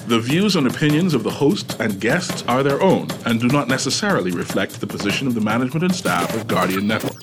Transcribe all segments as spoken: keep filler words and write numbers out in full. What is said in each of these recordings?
The views and opinions of the host and guests are their own and do not necessarily reflect the position of the management and staff of Guardian Network.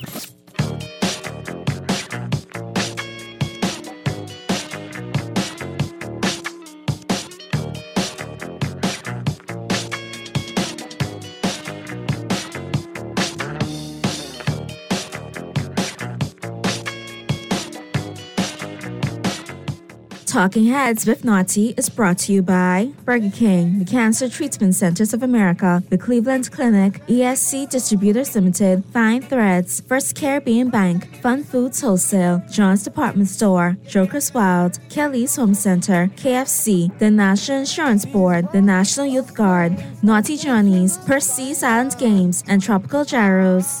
Talking Heads with Naughty is brought to you by Burger King, the Cancer Treatment Centers of America, the Cleveland Clinic, E S C Distributors Limited, Fine Threads, First Caribbean Bank, Fun Foods Wholesale, John's Department Store, Joker's Wild, Kelly's Home Center, K F C, the National Insurance Board, the National Youth Guard, Naughty Johnny's, Percy's Island Games, and Tropical Gyros.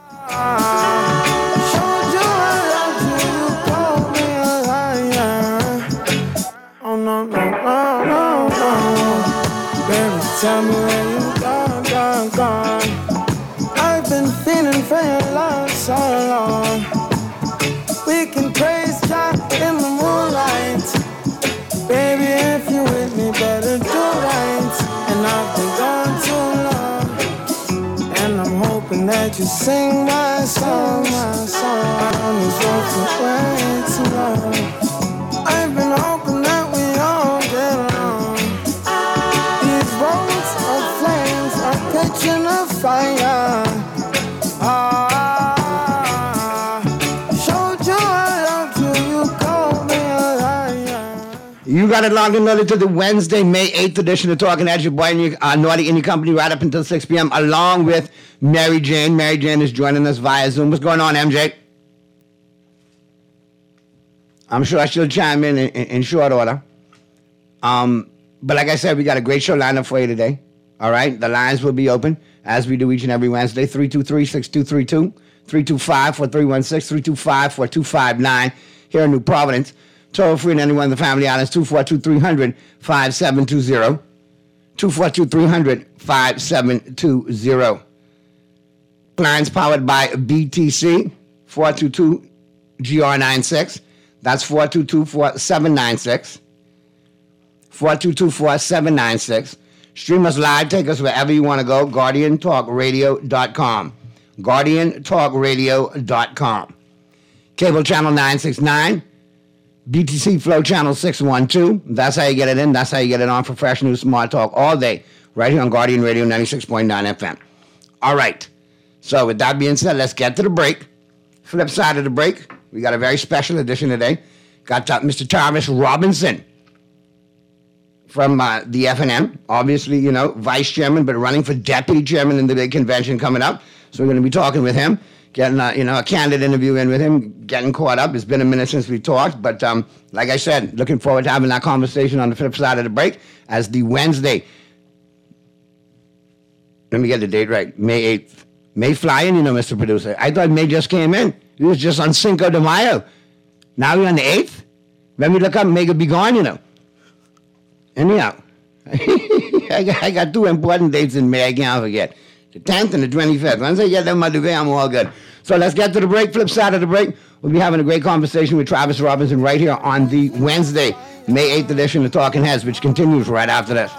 No, no, no, no, no. Baby, tell me where you gone, gone, gone. I've been feeling for your love so long. We can praise God in the moonlight. Baby, if you with me, better do right. And I've been gone too long. And I'm hoping that you sing my song, my song. On this road for way too long. I've been hoping that catching a fire. Ah, showed you I love you, you called me a liar. You got it logged and loaded to the Wednesday, May eighth edition of Talking Heads. Your boy and your, uh, Naughty in your company right up until six p.m. along with Mary Jane. Mary Jane is joining us via Zoom. What's going on, M J? I'm sure she'll chime in in, in short order. Um, but like I said, we got a great show lined up for you today. All right, the lines will be open, as we do each and every Wednesday, three two three, six two three two, three two five, four three one six, three two five, four two five nine, here in New Providence. Toll free to anyone in the Family Islands, two four two, three hundred, five seven two zero, two four two, three hundred, five seven two zero. Lines powered by B T C, four two two, G R nine six. That's four two two, four seven nine six, four two two, four seven nine six. Stream us live. Take us wherever you want to go. Guardian Talk Radio dot com. Guardian Talk Radio dot com. Cable channel nine sixty-nine. B T C Flow channel six one two. That's how you get it in. That's how you get it on for fresh news, smart talk all day. Right here on Guardian Radio ninety-six point nine F M. All right. So with that being said, let's get to the break. Flip side of the break, we got a very special edition today. Got uh, Mister Thomas Robinson from uh, the F N M, obviously, you know, vice chairman, but running for deputy chairman in the big convention coming up. So we're going to be talking with him, getting, uh, you know, a candid interview in with him, getting caught up. It's been a minute since we talked, but um, like I said, looking forward to having that conversation on the flip side of the break as the Wednesday. Let me get the date right, May eighth. May flying, you know, Mister Producer. I thought May just came in. It was just on Cinco de Mayo. Now we're on the eighth? Let me look up, May could be gone, you know. Anyhow, I, got, I got two important dates in May I can't forget. The tenth and the twenty-fifth. Once I get them out of the way, I'm all good. So let's get to the break. Flip side of the break, we'll be having a great conversation with Travis Robinson right here on the Wednesday, May eighth edition of Talking Heads, which continues right after this.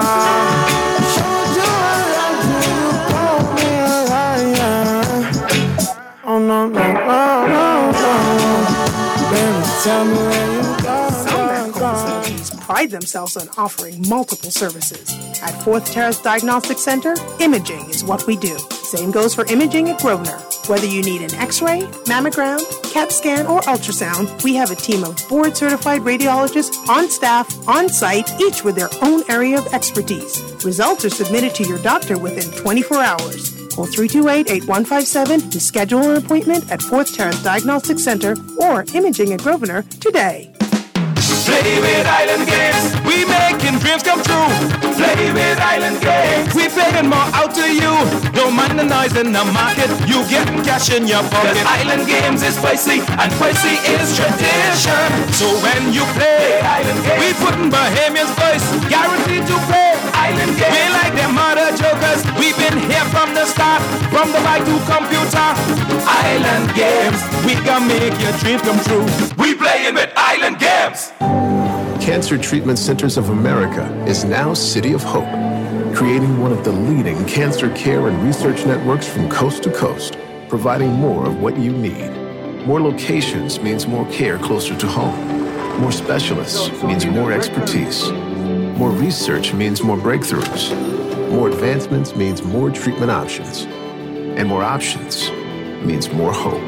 Oh, no, no, no, no, no. Baby, tell me where you go. Some medical facilities pride themselves on offering multiple services. At Fourth Terrace Diagnostic Center, imaging is what we do. Same goes for imaging at Grosvenor. Whether you need an X-ray, mammogram, CAT scan, or ultrasound, we have a team of board-certified radiologists on staff, on site, each with their own area of expertise. Results are submitted to your doctor within twenty-four hours. Call three two eight, eight one five seven to schedule an appointment at Fourth Terrace Diagnostic Center or Imaging at Grosvenor today. Play with Island Games, we making dreams come true. Play with Island Games, we paying more out to you. Don't mind the noise in the market, you getting cash in your pocket. Cause Island Games is spicy, and spicy is tradition. So when you play, Island Games, we putting Bahamians first, guaranteed to play Island Games. We like them mother jokers, we've been here from the start, from the bike to computer. Island Games, we can make your dreams come true. We playing with Island Games. Cancer Treatment Centers of America is now City of Hope, creating one of the leading cancer care and research networks from coast to coast, providing more of what you need. More locations means more care closer to home. More specialists means more expertise. More research means more breakthroughs. More advancements means more treatment options. And more options means more hope.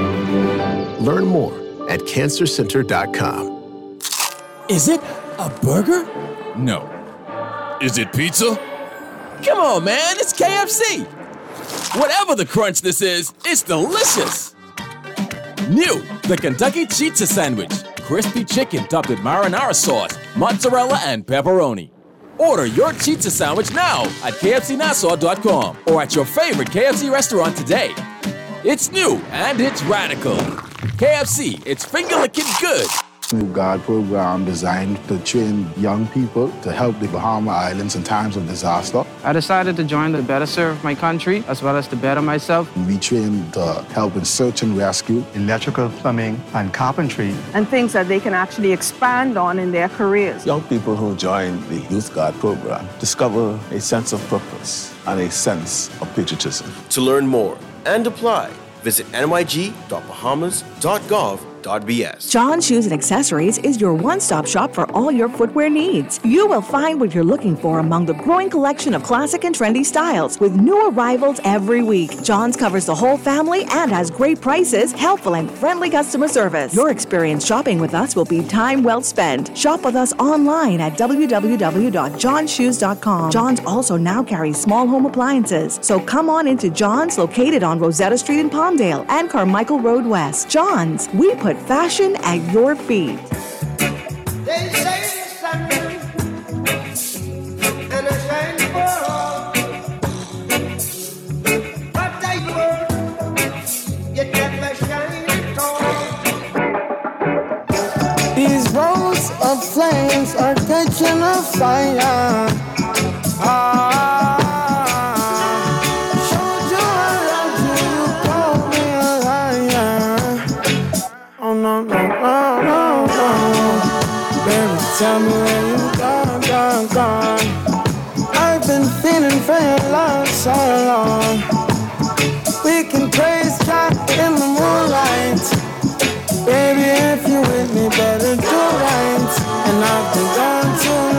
Learn more at cancer center dot com. Is it a burger? No. Is it pizza? Come on, man, it's K F C. Whatever the crunch this is, it's delicious. New, the Kentucky Chizza Sandwich. Crispy chicken topped with marinara sauce, mozzarella, and pepperoni. Order your Chizza Sandwich now at K F C Nassau dot com or at your favorite K F C restaurant today. It's new and it's radical. K F C, it's finger-licking good. New God program designed to train young people to help the Bahama Islands in times of disaster. I decided to join to better serve my country as well as to better myself. We train to help in search and rescue, electrical, plumbing, and carpentry. And things that they can actually expand on in their careers. Young people who join the Youth Guard program discover a sense of purpose and a sense of patriotism. To learn more and apply, visit N Y G dot bahamas dot gov dot b s. John Shoes and Accessories is your one-stop shop for all your footwear needs. You will find what you're looking for among the growing collection of classic and trendy styles with new arrivals every week. John's covers the whole family and has great prices, helpful and friendly customer service. Your experience shopping with us will be time well spent. Shop with us online at w w w dot john shoes dot com. John's also now carries small home appliances. So come on into John's, located on Rosetta Street in Palmdale and Carmichael Road West. John's, we put fashion at your feet. They say the sun and I shine for all. But I work, you never shine at all. These roads of flames are catching a fire. Ah. No, no, no, no, no. Baby, tell me where you gone, gone, gone. I've been feeling for your love so long. We can praise God in the moonlight. Baby, if you with me, better do right. And I've been gone too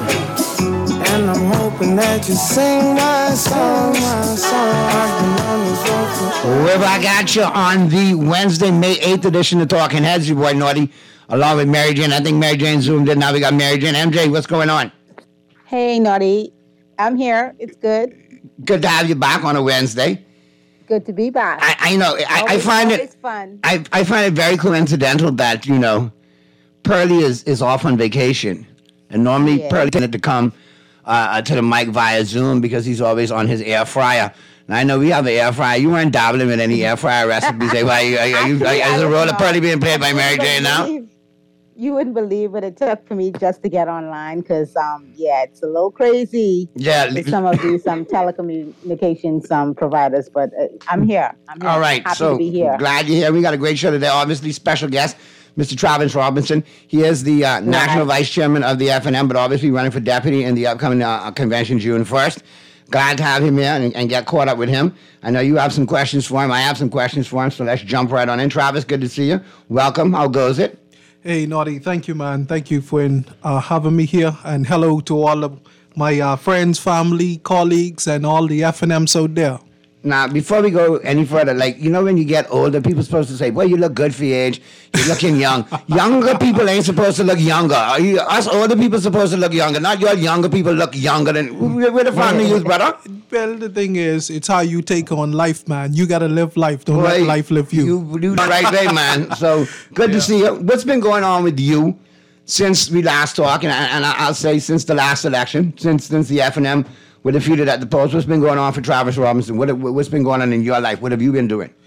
long. And I'm hoping that you sing my song, my song. I've been on this road for Whoever I got you on the Wednesday, May eighth edition of Talking Heads, your boy Naughty, along with Mary Jane. I think Mary Jane zoomed in. Now we got Mary Jane. M J, what's going on? Hey, Naughty. I'm here. It's good. Good to have you back on a Wednesday. Good to be back. I, I know. I, always, I find always it fun. I, I find it very coincidental that, you know, Pearlie is, is off on vacation. And normally yeah. Pearlie tended to come uh, to the mic via Zoom because he's always on his air fryer. And I know we have an air fryer. You weren't dabbling with any air fryer recipes. Are, are, you, are, you, are, you, is the role of Pearlie being played by Mary Jane now? You wouldn't believe what it took for me just to get online because, um, yeah, it's a little crazy. Yeah. With some of these um, telecommunications um, providers, but uh, I'm here. I'm here. All right. Happy so to be here. Glad you're here. We got a great show today. Obviously, special guest, Mister Travis Robinson. He is the uh, National right. Vice Chairman of the F N M, but obviously running for deputy in the upcoming uh, convention June first. Glad to have him here and, and get caught up with him. I know you have some questions for him. I have some questions for him, so let's jump right on in. Travis, good to see you. Welcome. How goes it? Hey, Naughty. Thank you, man. Thank you for uh, having me here. And hello to all of my uh, friends, family, colleagues, and all the F N Ms out there. Now, before we go any further, like, you know, when you get older, people are supposed to say, well, you look good for your age. You're looking young. Younger people ain't supposed to look younger. Are you, us older people supposed to look younger. Not your younger people look younger than... We're the family youth, brother. Well, the thing is, it's how you take on life, man. You got to live life. Don't well, let life live you. You do the right way, man. So, good yeah. to see you. What's been going on with you since we last talked? And, and I'll say since the last election, since since the F N M were defeated at the polls. What's been going on for Travis Robinson? What, what's been going on in your life? What have you been doing?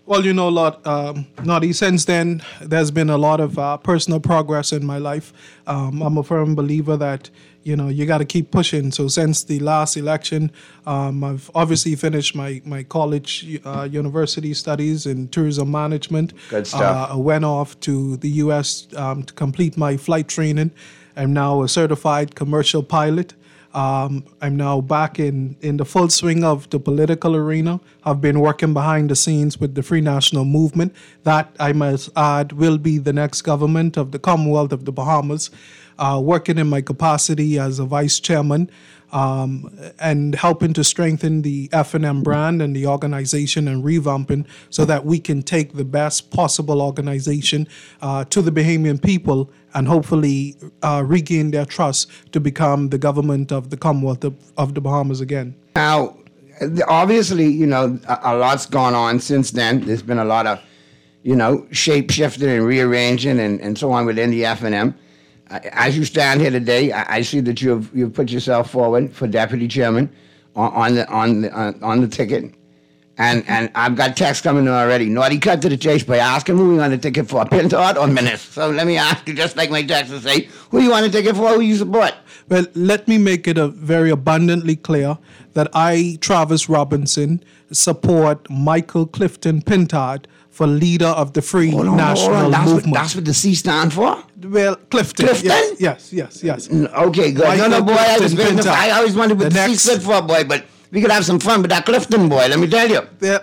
Well, you know, a lot, um, Noddy, since then, there's been a lot of uh, personal progress in my life. Um, I'm a firm believer that, you know, you got to keep pushing. So since the last election, um, I've obviously finished my, my college uh, university studies in tourism management. Good stuff. Uh, I went off to the U S um, to complete my flight training. I'm now a certified commercial pilot. Um, I'm now back in, in the full swing of the political arena. I've been working behind the scenes with the Free National Movement. That, I must add, will be the next government of the Commonwealth of the Bahamas, uh, working in my capacity as a vice chairman um, and helping to strengthen the F N M brand and the organization and revamping so that we can take the best possible organization uh, to the Bahamian people and hopefully uh, regain their trust to become the government of the Commonwealth of, of the Bahamas again. Now, obviously, you know, a, a lot's gone on since then. There's been a lot of, you know, shape-shifting and rearranging and, and so on within the F N M. Uh, as you stand here today, I, I see that you've you've put yourself forward for deputy chairman on, on the on the on, on the ticket. And and I've got texts coming in already. Naughty cut to the chase by asking who you on the ticket for, Pintard or Menace. So let me ask you, just like my texts say, who you on the ticket for, who you support? Well, let me make it a very abundantly clear that I, Travis Robinson, support Michael Clifton Pintard for leader of the Free hold on, National hold on. That's Movement. What, that's what the C stand for? Well, Clifton. Clifton? Yes, yes, yes. yes. Okay, good. Michael no, no, boy, I was Clifton Pintard. I always wondered what The the, next- C stood for, boy, but we could have some fun with that Clifton boy, let me tell you. Yeah.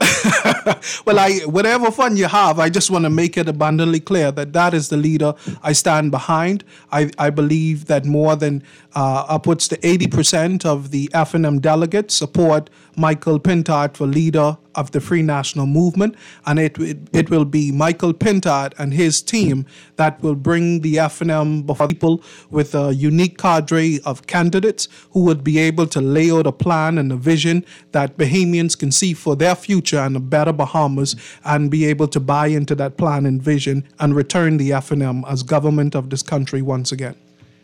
Well, I whatever fun you have, I just want to make it abundantly clear that that is the leader I stand behind. I, I believe that more than uh, upwards to eighty percent of the F N M delegates support Michael Pintard for leader of the Free National Movement, and it, it it will be Michael Pintard and his team that will bring the F N M before people with a unique cadre of candidates who would be able to lay out a plan and a vision that Bahamians can see for their future and a better Bahamas, and be able to buy into that plan and vision and return the F N M as government of this country once again.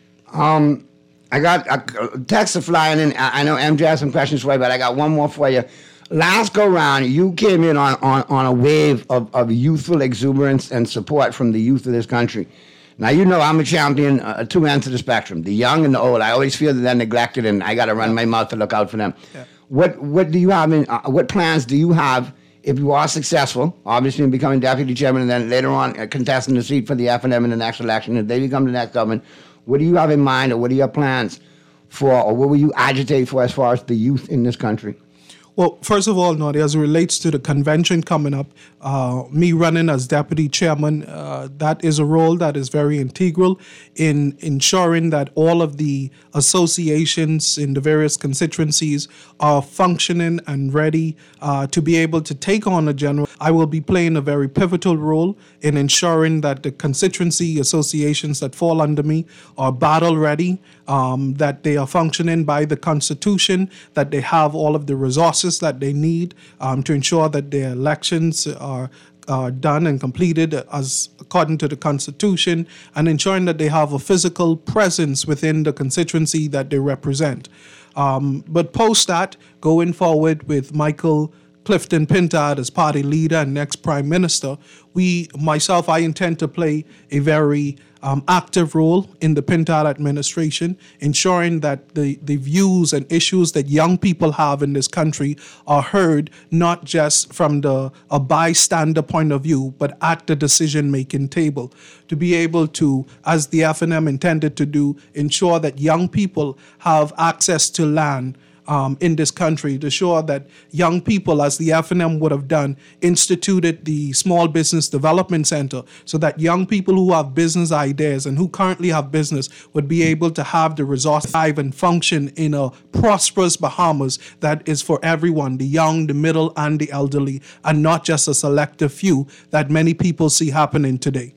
Um, I got a text of flying in. I I know M J has some questions for you, but I got one more for you. Last go round, you came in on, on, on a wave of, of youthful exuberance and support from the youth of this country. Now, you know I'm a champion, uh, two ends of the spectrum, the young and the old. I always feel that they're neglected, and I got to run yeah. my mouth to look out for them. Yeah. What what do you have in, uh, what plans do you have if you are successful, obviously in becoming deputy chairman and then later on uh, contesting the seat for the F N M in the next election, if they become the next government, what do you have in mind, or what are your plans for, or what will you agitate for as far as the youth in this country? Well, first of all, Noddy, as it relates to the convention coming up, uh, me running as deputy chairman, uh, that is a role that is very integral in ensuring that all of the associations in the various constituencies are functioning and ready uh, to be able to take on a general. I will be playing a very pivotal role in ensuring that the constituency associations that fall under me are battle ready, um, that they are functioning by the Constitution, that they have all of the resources that they need um, to ensure that their elections are uh, done and completed as according to the Constitution, and ensuring that they have a physical presence within the constituency that they represent. Um, but post that, going forward with Michael Clifton Pintard as party leader and next prime minister, we, myself, I intend to play a very um, active role in the Pintard administration, ensuring that the, the views and issues that young people have in this country are heard, not just from the a bystander point of view, but at the decision-making table. To be able to, as the F N M intended to do, ensure that young people have access to land Um, in this country, to ensure that young people, as the F N M would have done, instituted the Small Business Development Center so that young people who have business ideas and who currently have business would be able to have the resources to thrive and function in a prosperous Bahamas that is for everyone, the young, the middle, and the elderly, and not just a selective few that many people see happening today.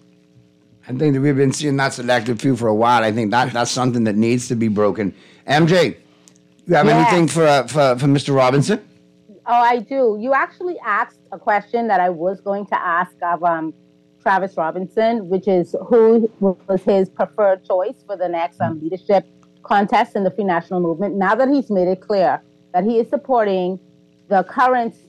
I think that we've been seeing that selective few for a while. I think that that's something that needs to be broken. M J, you have Yes. anything for, uh, for for Mister Robinson? Oh, I do. You actually asked a question that I was going to ask of um, Travis Robinson, which is who was his preferred choice for the next um, leadership contest in the Free National Movement. Now that he's made it clear that he is supporting the current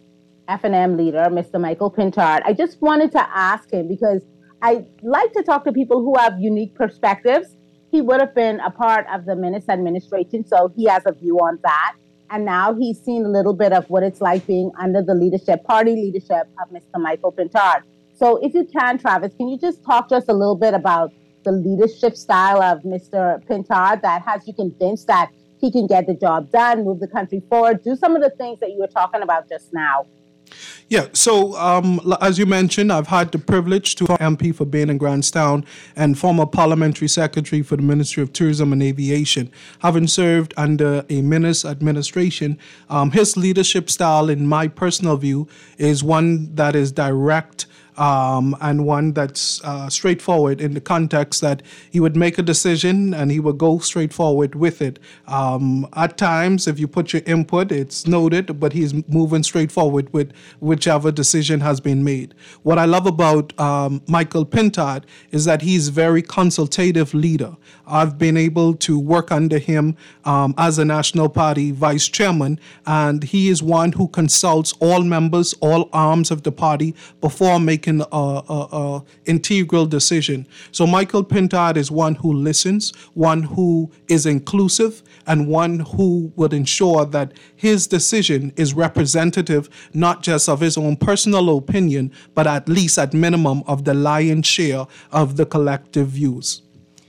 F N M leader, Mister Michael Pintard. I just wanted to ask him, because I like to talk to people who have unique perspectives. He would have been a part of the Minnis administration, so he has a view on that. And now he's seen a little bit of what it's like being under the leadership, party leadership of Mister Michael Pintard. So if you can, Travis, can you just talk to us a little bit about the leadership style of Mister Pintard that has you convinced that he can get the job done, move the country forward, do some of the things that you were talking about just now? Yeah, so um, as you mentioned, I've had the privilege to be M P for Bain and Grantstown and former parliamentary secretary for the Ministry of Tourism and Aviation. Having served under a Minnis administration, um, his leadership style, in my personal view, is one that is direct, Um, and one that's uh, straightforward in the context that he would make a decision and he would go straight forward with it. Um, at times, if you put your input, it's noted, but he's moving straight forward with whichever decision has been made. What I love about um, Michael Pintard is that he's a very consultative leader. I've been able to work under him um, as a National Party vice chairman, and he is one who consults all members, all arms of the party before making a, a, a integral decision. So Michael Pintard is one who listens, one who is inclusive, and one who would ensure that his decision is representative not just of his own personal opinion, but at least at minimum of the lion's share of the collective views.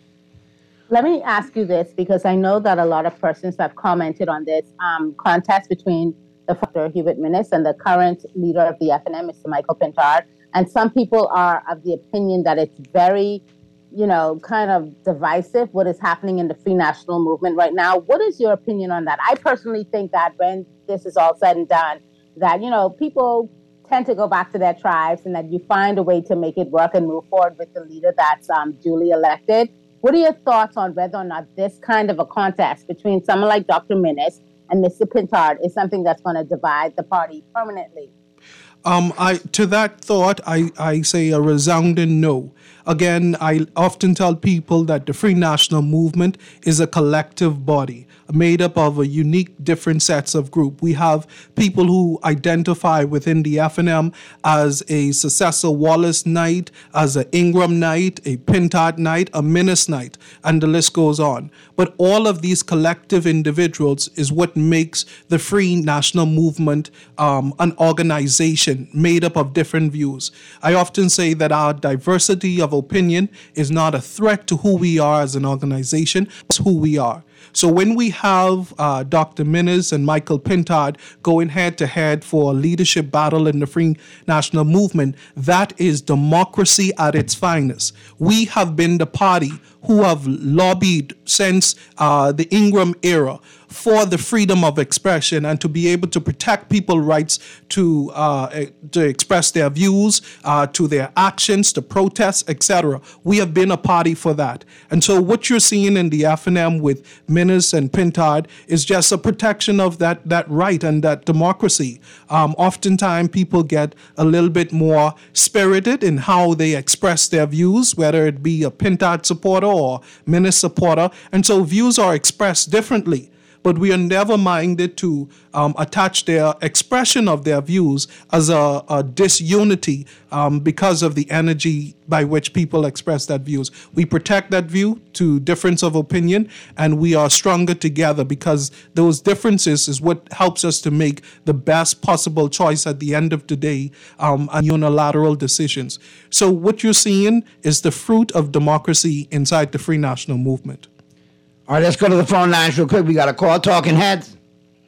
Let me ask you this, because I know that a lot of persons have commented on this um, contest between the Doctor Hubert Minnis and the current leader of the F N M, Mister Michael Pintard. And some people are of the opinion that it's very, you know, kind of divisive what is happening in the Free National Movement right now. What is your opinion on that? I personally think that when this is all said and done, that, you know, people tend to go back to their tribes and that you find a way to make it work and move forward with the leader that's um, duly elected. What are your thoughts on whether or not this kind of a contest between someone like Doctor Minnis and Mister Pintard is something that's going to divide the party permanently? Um, I to that thought, I, I say a resounding no. Again, I often tell people that the Free National Movement is a collective body made up of a unique different sets of group. We have people who identify within the F N M as a Successor Wallace Knight, as a Ingram Knight, a Pintard Knight, a Minnis Knight, and the list goes on. But all of these collective individuals is what makes the Free National Movement um, an organization made up of different views. I often say that our diversity of opinion is not a threat to who we are as an organization, it's who we are. So when we have uh, Doctor Minnis and Michael Pintard going head-to-head for a leadership battle in the Free National Movement, that is democracy at its finest. We have been the party who have lobbied since uh, the Ingram era for the freedom of expression and to be able to protect people's rights to uh, to express their views, uh, to their actions, to protest, et cetera. We have been a party for that. And so what you're seeing in the F N M with Minnis and Pintard is just a protection of that, that right and that democracy. Um, oftentimes people get a little bit more spirited in how they express their views, whether it be a Pintard supporter or Minnis supporter. And so views are expressed differently. But we are never minded to um, attach their expression of their views as a, a disunity um, because of the energy by which people express that views. We protect that view to difference of opinion, and we are stronger together because those differences is what helps us to make the best possible choice at the end of the day um, and unilateral decisions. So what you're seeing is the fruit of democracy inside the Free National Movement. All right, let's go to the phone lines real quick. We got a call, Talking Heads.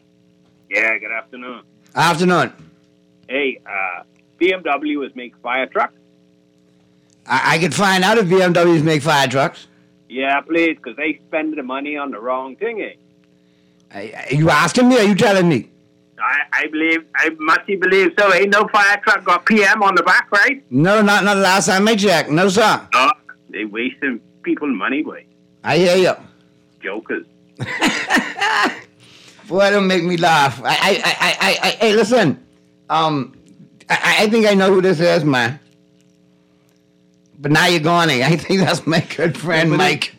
Yeah, good afternoon. Afternoon. Hey, uh, B M W is make fire trucks? I, I can find out if B M Ws make fire trucks. Yeah, please, because they spend the money on the wrong thing, eh? Are you asking me or are you telling me? I, I believe, I must believe so. Ain't no fire truck got P M on the back, right? No, not, not the last time I checked. No, sir. No, they wasting people's money, boy. I hear you. Jokers. Boy, don't make me laugh. I, I, I, I, I hey, listen. Um, I, I think I know who this is, man. But now you're gone. I think that's my good friend, yeah, Mike. It,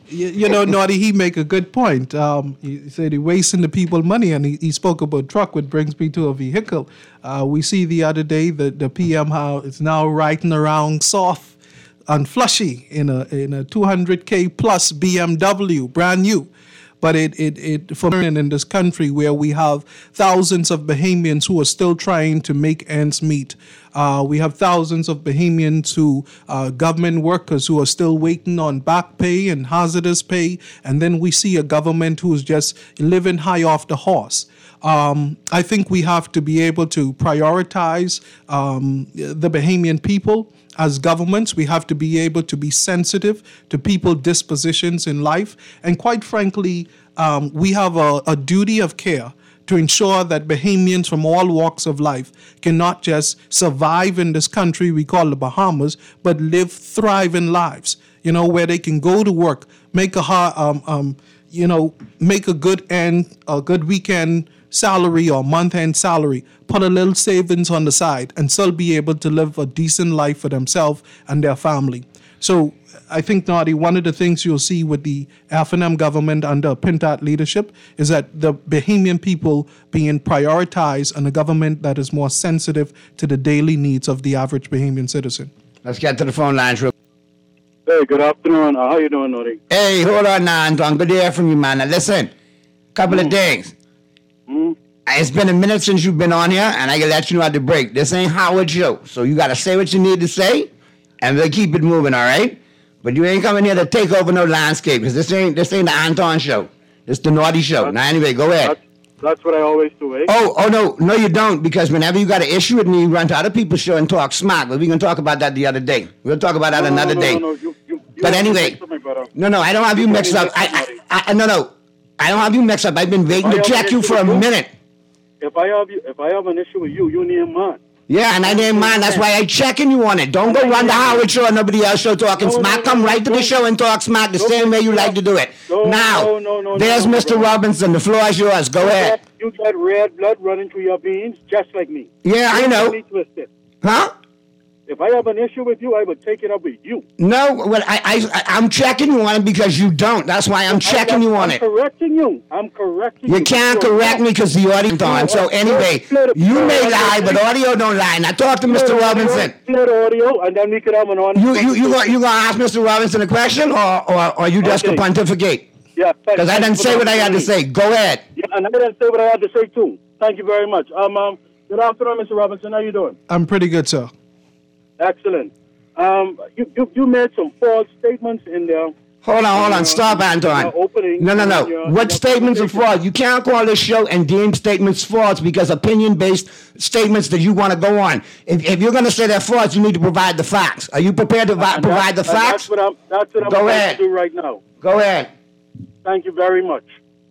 you, you know, Naughty, he make a good point. Um, he said he wasting the people money, and he, he spoke about truck, which brings me to a vehicle. Uh, we see the other day that the P M how it's now riding around soft and flushy in a in a two hundred K plus B M W, brand new. But it, it, it, for in this country where we have thousands of Bahamians who are still trying to make ends meet. Uh, we have thousands of Bahamians who, uh, government workers who are still waiting on back pay and hazardous pay. And then we see a government who's just living high off the horse. Um, I think we have to be able to prioritize um, the Bahamian people. As governments, we have to be able to be sensitive to people's dispositions in life. And quite frankly, um, we have a, a duty of care to ensure that Bahamians from all walks of life can not just survive in this country we call the Bahamas, but live thriving lives, you know, where they can go to work, make a, um, um, you know, make a good end, a good weekend salary or month-end salary, put a little savings on the side, and still be able to live a decent life for themselves and their family. So I think, Naughty, one of the things you'll see with the F N M government under Pintat leadership is that the Bahamian people being prioritized and a government that is more sensitive to the daily needs of the average Bahamian citizen. Let's get to the phone lines real. Hey, good afternoon. Uh, how you doing, Naughty? Hey, hold on now, Anton. Good to hear from you, man. Now, listen, couple mm. of things. Mm. It's been a minute since you've been on here, and I can let you know at the break. This ain't Howard Show, so you got to say what you need to say, and we'll keep it moving, all right? But you ain't coming here to take over no landscape, because this ain't this ain't the Anton Show. It's the Naughty Show. That's, now, anyway, go ahead. That's, that's what I always do, eh? Oh, oh no, no, you don't, because whenever you got an issue with me, you run to other people's show and talk smack. But we can talk about that the other day. We'll talk about that no, another no, no, day. No, no, you, you, you but anyway, me, no, no, I don't have you mixed up. I, I, I, no, no, I don't have you mixed up. I've been waiting to check you for a minute. If I have you, if I have an issue with you, you name mine. Yeah, and I name mine. That's why I checking you on it. Don't go run the Howard Show or nobody else show talking no, smack. No, Come no, right to no, the show and talk smack the no, same way you no, like to do it. No, now, no, no, no, there's no, Mister no. Robinson. The floor is yours. Go you ahead. Got, you got red blood running through your veins, just like me. Yeah, I know. Twisted. Huh? If I have an issue with you, I would take it up with you. No, well, I, I, I'm checking you on it because you don't. That's why I'm checking I'm, you on I'm it. I'm correcting you. I'm correcting you. You can't You're correct not. me because the audio's on. So anyway, you may lie, but audio don't lie. Now talk to Mister Robinson. Split audio, and then we could have an audio. You, you, you, gonna, you gonna ask Mister Robinson a question, or, or, or you just okay. to pontificate? Yeah. Because I didn't say what I had to say. Go ahead. Yeah, and I didn't say what I had to say too. Thank you very much. Um, um good afternoon, Mister Robinson. How you doing? I'm pretty good, sir. Excellent. Um, you, you, you made some false statements in there. Hold on, hold on. Stop, Anton. No, no, no. Your, what statements are false? You can't call this show and deem statements false because opinion-based statements that you want to go on. If, if you're going to say they're false, you need to provide the facts. Are you prepared to vi- provide the facts? That's what I'm, that's what I'm go going ahead. to do right now. Go ahead. Thank you very much.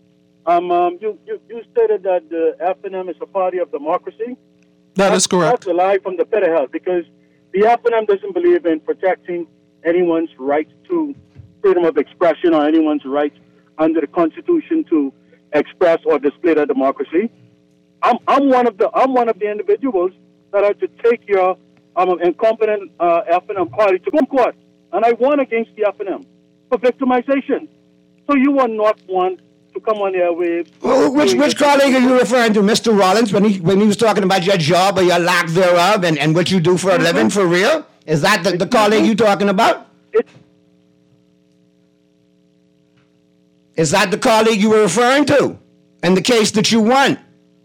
Um, um, you, you, you stated that the F N M is a party of democracy. That that's, is correct. That's a lie from the pit of hell because the F N M doesn't believe in protecting anyone's right to freedom of expression or anyone's right under the Constitution to express or display their democracy. I'm, I'm one of the I'm one of the individuals that are to take your um, incompetent uh, F N M party to court, and I won against the F N M for victimization. So you are not one to come on the airwaves. Well, which which colleague are you referring to, Mister Rollins, when he when he was talking about your job or your lack thereof and, and what you do for a living for real? Is that the, the colleague you talking about? Is that the colleague you were referring to? And the case that you won?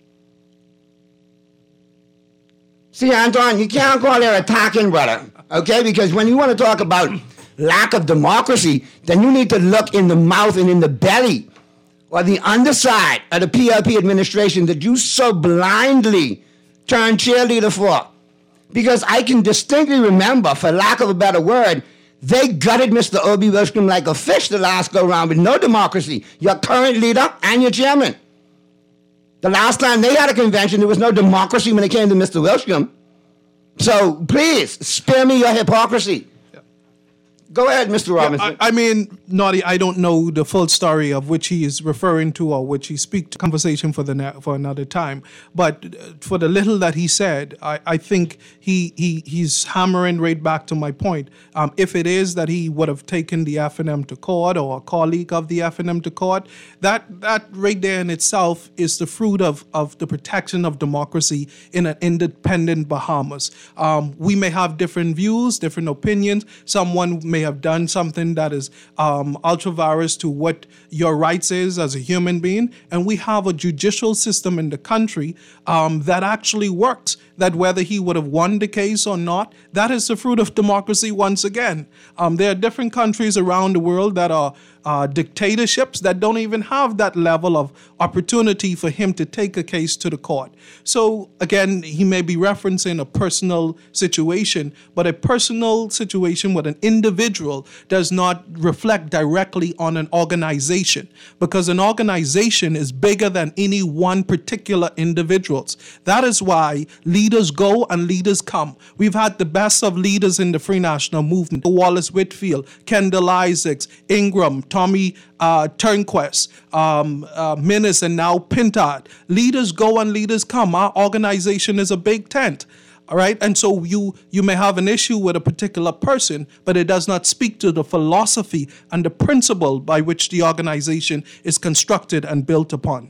See, Anton, you can't call her attacking, brother. Okay? Because when you want to talk about lack of democracy, then you need to look in the mouth and in the belly or the underside of the P L P administration that you so blindly turn cheerleader for. Because I can distinctly remember, for lack of a better word, they gutted Mister Obie Wilstrom like a fish the last go-round with no democracy. Your current leader and your chairman. The last time they had a convention, there was no democracy when it came to Mister Wilstrom. So please, spare me your hypocrisy. Go ahead, Mister Robinson. Yeah, I, I mean, Naughty, I don't know the full story of which he is referring to or which he speaks to. Conversation for the na- for another time. But for the little that he said, I, I think he he he's hammering right back to my point. Um, if it is that he would have taken the F N M to court or a colleague of the F N M to court, that that right there in itself is the fruit of, of the protection of democracy in an independent Bahamas. Um, we may have different views, different opinions. Someone may have done something that is um, ultra-virus to what your rights is as a human being, and we have a judicial system in the country um, that actually works, that whether he would have won the case or not, that is the fruit of democracy once again. Um, there are different countries around the world that are uh, dictatorships that don't even have that level of opportunity for him to take a case to the court. So again, he may be referencing a personal situation, but a personal situation with an individual does not reflect directly on an organization, because an organization is bigger than any one particular individuals. That is why leaders go and leaders come. We've had the best of leaders in the Free National Movement: Wallace Whitfield, Kendall Isaacs, Ingram, Tommy uh, Turnquest, um, uh, Minnis, and now Pintard. Leaders go and leaders come. Our organization is a big tent. All right. And so you you may have an issue with a particular person, but it does not speak to the philosophy and the principle by which the organization is constructed and built upon.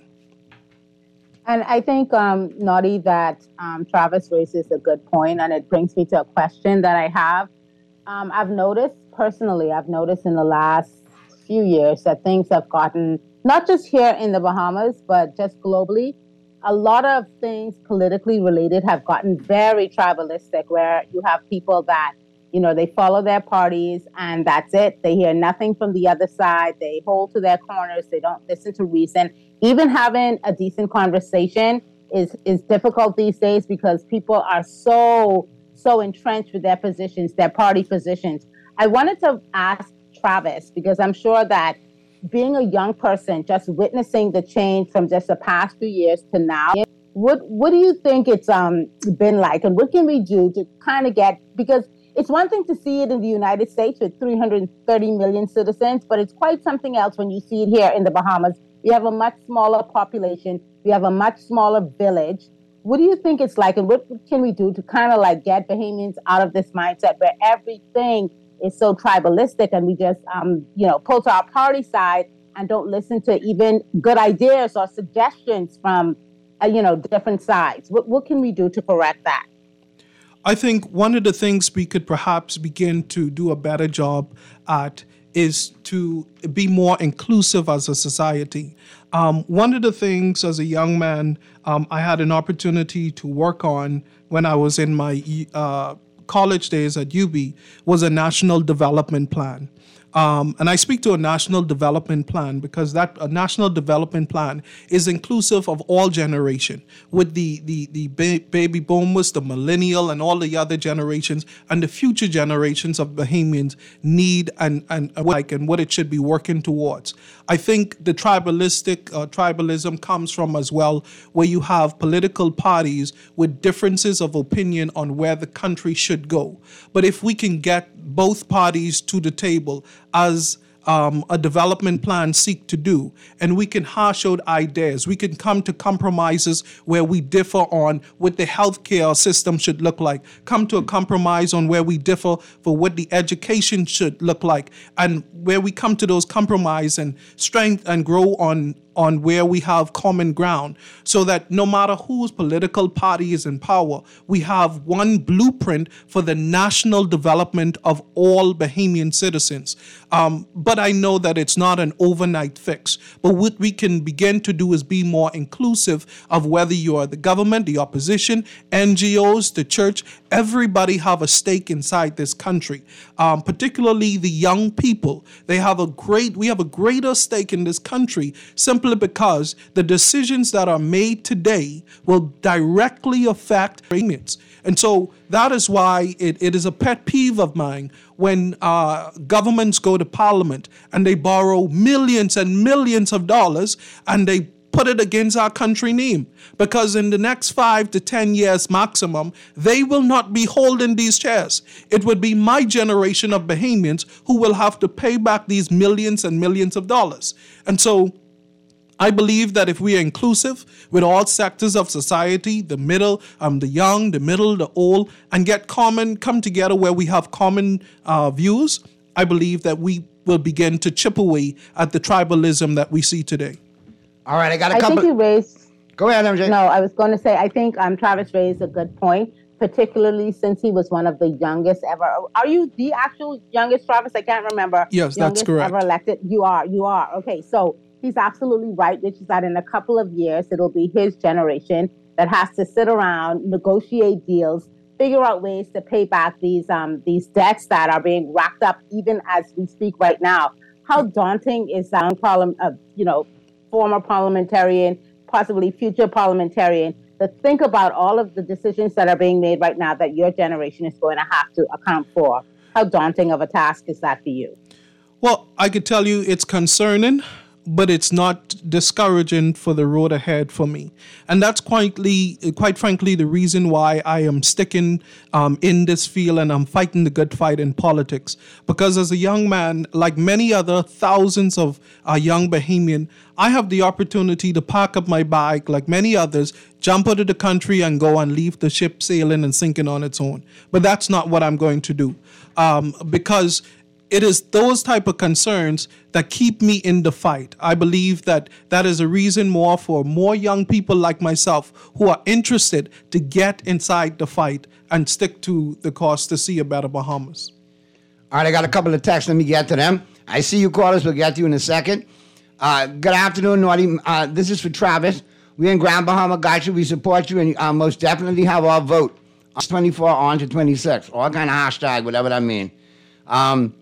And I think, um, Naughty, that um, Travis raises a good point, and it brings me to a question that I have. Um, I've noticed personally, I've noticed in the last few years that things have gotten, not just here in the Bahamas, but just globally, a lot of things politically related have gotten very tribalistic, where you have people that, you know, they follow their parties and that's it. They hear nothing from the other side. They hold to their corners. They don't listen to reason. Even having a decent conversation is, is difficult these days because people are so, so entrenched with their positions, their party positions. I wanted to ask Travis, because I'm sure that being a young person, just witnessing the change from just the past few years to now, what what do you think it's um been like, and what can we do to kind of get, because it's one thing to see it in the United States with three hundred thirty million citizens, but it's quite something else when you see it here in the Bahamas. We have a much smaller population. We have a much smaller village. What do you think it's like, and what can we do to kind of like get Bahamians out of this mindset where everything is so tribalistic and we just, um, you know, pull to our party side and don't listen to even good ideas or suggestions from, uh, you know, different sides? What, what can we do to correct that? I think one of the things we could perhaps begin to do a better job at is to be more inclusive as a society. Um, one of the things as a young man um, I had an opportunity to work on when I was in my uh, college days at U B was a national development plan. Um, and I speak to a national development plan because that a national development plan is inclusive of all generation, with the the the ba- baby boomers, the millennial, and all the other generations, and the future generations of Bahamians need and and like and what it should be working towards. I think the tribalistic uh, tribalism comes from as well, where you have political parties with differences of opinion on where the country should go. But if we can get both parties to the table as um, a development plan seek to do, and we can hash out ideas, we can come to compromises where we differ on what the healthcare system should look like, come to a compromise on where we differ for what the education should look like, and where we come to those compromise and strength and grow on on where we have common ground, so that no matter whose political party is in power, we have one blueprint for the national development of all Bahamian citizens. Um, but I know that it's not an overnight fix. But what we can begin to do is be more inclusive of whether you are the government, the opposition, N G Os, the church. Everybody have a stake inside this country, um, particularly the young people. They have a great, we have a greater stake in this country simply because the decisions that are made today will directly affect payments. And so that is why it, it is a pet peeve of mine when uh, governments go to Parliament and they borrow millions and millions of dollars and they put it against our country name, because in the next five to ten years maximum, they will not be holding these chairs. It would be my generation of Bahamians who will have to pay back these millions and millions of dollars. And so I believe that if we are inclusive with all sectors of society, the middle, um, the young, the middle, the old, and get common, come together where we have common uh, views, I believe that we will begin to chip away at the tribalism that we see today. All right, I got a I couple. think you raised. Go ahead, M J. No, I was going to say, I think um, Travis raised a good point, particularly since he was one of the youngest ever. Are you the actual youngest, Travis? I can't remember. Yes, that's youngest correct. Ever elected? You are. You are. Okay, so he's absolutely right, which is that in a couple of years, it'll be his generation that has to sit around, negotiate deals, figure out ways to pay back these um, these debts that are being racked up even as we speak right now. How daunting is that, parliament, uh, you know, former parliamentarian, possibly future parliamentarian, to think about all of the decisions that are being made right now that your generation is going to have to account for? How daunting of a task is that for you? Well, I could tell you it's concerning, but it's not discouraging for the road ahead for me. And that's quietly, quite frankly, the reason why I am sticking um, in this field and I'm fighting the good fight in politics. Because as a young man, like many other thousands of uh, young Bahamian, I have the opportunity to pack up my bag like many others, jump out of the country and go and leave the ship sailing and sinking on its own. But that's not what I'm going to do. Um, because it is those type of concerns that keep me in the fight. I believe that that is a reason more for more young people like myself who are interested to get inside the fight and stick to the cause to see a better Bahamas. All right, I got a couple of texts. Let me get to them. I see you callers. We'll get to you in a second. Uh, good afternoon, Naughty. Uh, this is for Travis. We in Grand Bahama got you. We support you and uh, most definitely have our vote. twenty-four on to twenty-six. All kind of hashtag, whatever that means. Um,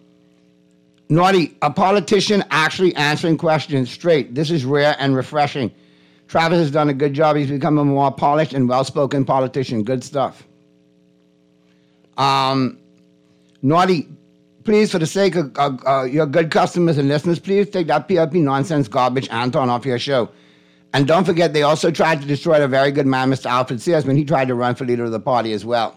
Naughty, a politician actually answering questions straight. This is rare and refreshing. Travis has done a good job. He's become a more polished and well-spoken politician. Good stuff. Um, Naughty, please, for the sake of uh, uh, your good customers and listeners, please take that P L P nonsense garbage Anton off your show. And don't forget, they also tried to destroy the very good man, Mister Alfred Sears, when he tried to run for leader of the party as well.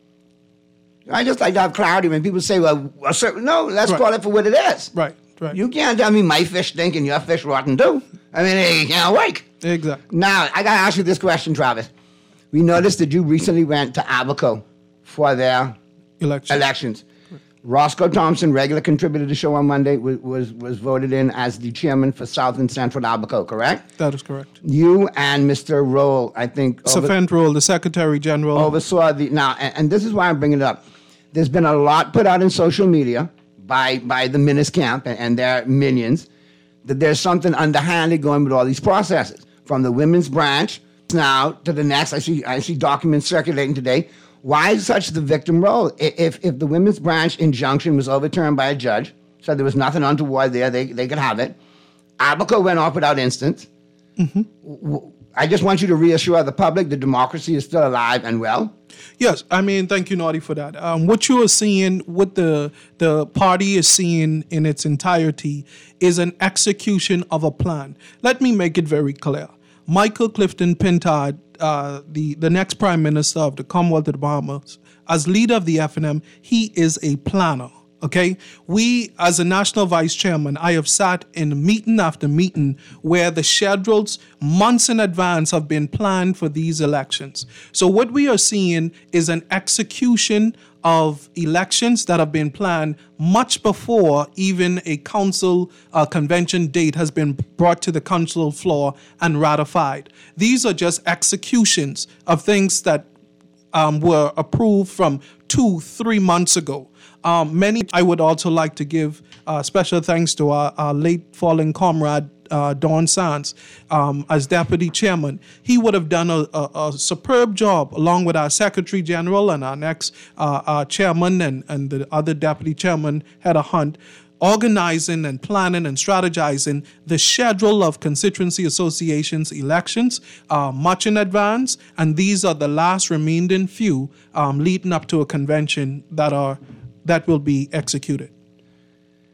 I just like to have clarity when people say, well, a certain, no, let's right. call it for what it is. Right, right. You can't tell me my fish stink and your fish rotten too. I mean, it can't work. Exactly. Now, I got to ask you this question, Travis. We noticed that you recently went to Abaco for their Election. elections. Roscoe Thompson, regular contributor to the show on Monday, was, was was voted in as the chairman for South and Central Abaco, correct? That is correct. You and Mister Roll, I think... Safent Roll, the Secretary General. Oversaw the... Now, and, and this is why I'm bringing it up. There's been a lot put out in social media by, by the Menace camp and, and their minions that there's something underhanded going with all these processes. From the women's branch now to the next. I see I see documents circulating today. Why is such the victim role? If if the women's branch injunction was overturned by a judge, said there was nothing untoward there, they, they could have it. Abaco went off without instance. Mm-hmm. I just want you to reassure the public the democracy is still alive and well. Yes, I mean, thank you, Naughty, for that. Um, what you are seeing, what the the party is seeing in its entirety is an execution of a plan. Let me make it very clear. Michael Clifton Pintard, uh, the, the next Prime Minister of the Commonwealth of the Bahamas, as leader of the F N M, he is a planner. Okay, we as a national vice chairman, I have sat in meeting after meeting where the schedules months in advance have been planned for these elections. So what we are seeing is an execution of elections that have been planned much before even a council uh, convention date has been brought to the council floor and ratified. These are just executions of things that um, were approved from two, three months ago. Um, many, I would also like to give uh, special thanks to our, our late fallen comrade, uh, Don Sands, um, as deputy chairman. He would have done a, a, a superb job along with our secretary general and our next uh, our chairman and, and the other deputy chairman, Heather Hunt, organizing and planning and strategizing the schedule of constituency associations elections uh, much in advance. And these are the last remaining few um, leading up to a convention that are that will be executed.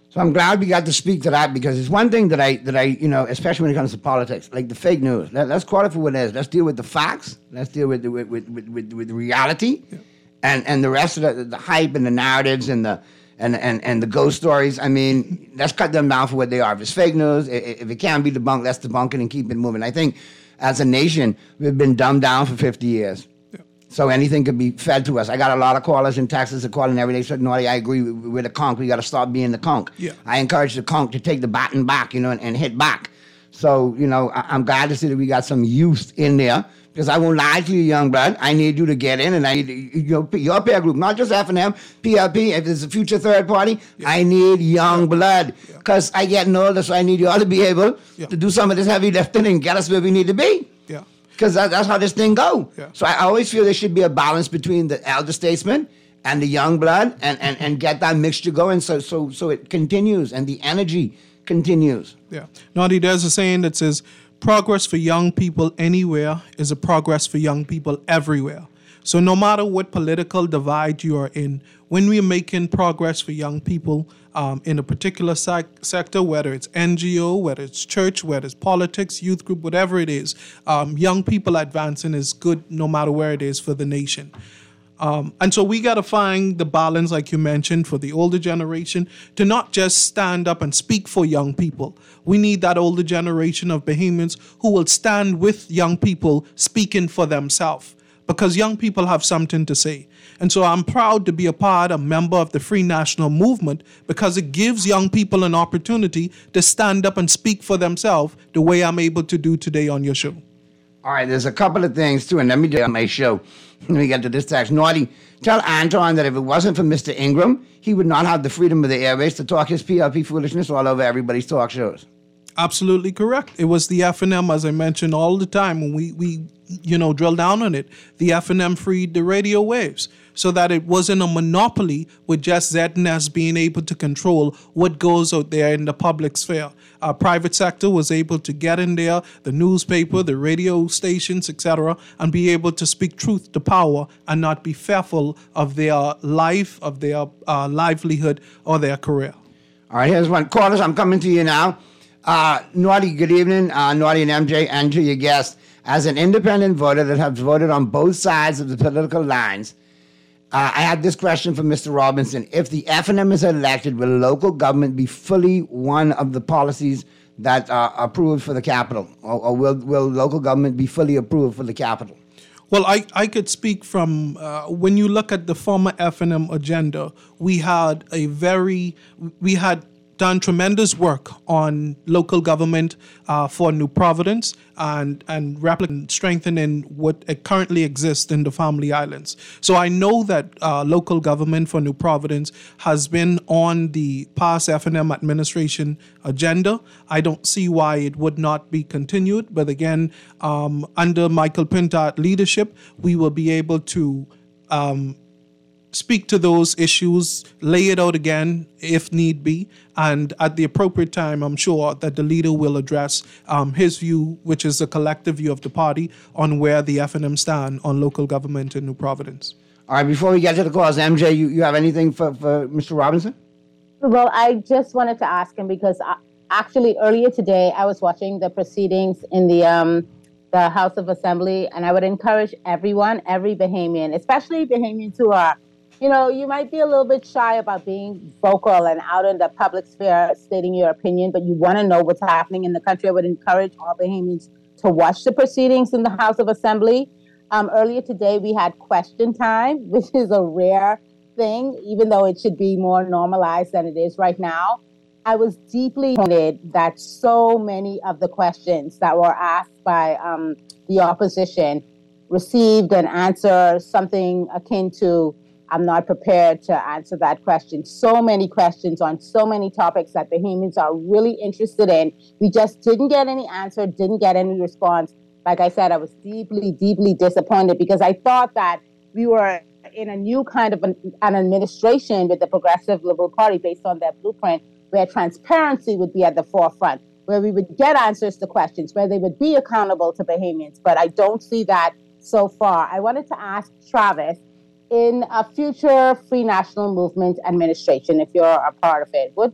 So I'm glad we got to speak to that, because it's one thing that I, that I, you know, especially when it comes to politics, like the fake news. Let, let's call it for what it is. Let's deal with the facts. Let's deal with the, with, with, with, with reality, yeah. and, and the rest of the, the hype and the narratives and the and, and, and the ghost stories. I mean, let's cut them down for what they are. If it's fake news, if it can be debunked, let's debunk it and keep it moving. I think as a nation, we've been dumbed down for fifty years. So anything could be fed to us. I got a lot of callers in Texas that calling every day. Said, "Naughty, I agree with, with the conch. We got to stop being the conch." Yeah. I encourage the conch to take the baton back, you know, and, and hit back. So, you know, I, I'm glad to see that we got some youth in there, because I won't lie to you, young blood. I need you to get in, and I need you know, your peer group, not just F and M, P L P. If there's a future third party, yeah. I need young yeah. blood, because yeah. I getting older, so I need you all to be able yeah. to do some of this heavy lifting and get us where we need to be. Yeah. Because that, that's how this thing go. Yeah. So I always feel there should be a balance between the elder statesman and the young blood, and, and, and get that mixture going, so so so it continues and the energy continues. Yeah. Naughty, there's a saying that says, progress for young people anywhere is a progress for young people everywhere. So no matter what political divide you are in, when we're making progress for young people um, in a particular sec- sector, whether it's N G O, whether it's church, whether it's politics, youth group, whatever it is, um, young people advancing is good no matter where it is for the nation. Um, and so we got to find the balance, like you mentioned, for the older generation to not just stand up and speak for young people. We need that older generation of Bahamians who will stand with young people speaking for themselves, because young people have something to say. And so I'm proud to be a part, a member of the Free National Movement, because it gives young people an opportunity to stand up and speak for themselves the way I'm able to do today on your show. All right, there's a couple of things, too, and let me do on my show. Let me get to this text. Naughty, tell Anton that if it wasn't for Mister Ingram, he would not have the freedom of the airways to talk his P L P foolishness all over everybody's talk shows. Absolutely correct. It was the F and M, as I mentioned all the time, when we, we you know, drill down on it. The F and M freed the radio waves so that it wasn't a monopoly with just Z N S being able to control what goes out there in the public sphere. Our private sector was able to get in there, the newspaper, the radio stations, et cetera, and be able to speak truth to power and not be fearful of their life, of their uh, livelihood, or their career. All right, here's one. Callers, I'm coming to you now. Uh, Naughty, good evening, uh, Naughty and M J, and to your guest. As an independent voter that has voted on both sides of the political lines, uh, I had this question for Mister Robinson. If the F and M is elected, will local government be fully one of the policies that are approved for the capital? Or, or will, will local government be fully approved for the capital? Well, I, I could speak from, uh, when you look at the former F and M agenda, we had a very, we had done tremendous work on local government uh, for New Providence and and replicating, strengthening what currently exists in the Family Islands. So I know that uh, local government for New Providence has been on the past F and M administration agenda. I don't see why it would not be continued. But again, um, under Michael Pintard leadership, we will be able to um, speak to those issues, lay it out again if need be, and at the appropriate time, I'm sure that the leader will address um, his view, which is the collective view of the party, on where the F and M stand on local government in New Providence. All right, before we get to the calls, M J, you, you have anything for, for Mister Robinson? Well, I just wanted to ask him because I, actually earlier today I was watching the proceedings in the um, the House of Assembly, and I would encourage everyone, every Bahamian, especially Bahamians who are, you know, you might be a little bit shy about being vocal and out in the public sphere stating your opinion, but you want to know what's happening in the country. I would encourage all Bahamians to watch the proceedings in the House of Assembly. Um, earlier today, we had question time, which is a rare thing, even though it should be more normalized than it is right now. I was deeply disappointed that so many of the questions that were asked by um, the opposition received an answer, something akin to, I'm not prepared to answer that question. So many questions on so many topics that Bahamians are really interested in. We just didn't get any answer, didn't get any response. Like I said, I was deeply, deeply disappointed because I thought that we were in a new kind of an, an administration with the Progressive Liberal Party based on their blueprint, where transparency would be at the forefront, where we would get answers to questions, where they would be accountable to Bahamians. But I don't see that so far. I wanted to ask Travis, in a future Free National Movement administration, if you're a part of it, would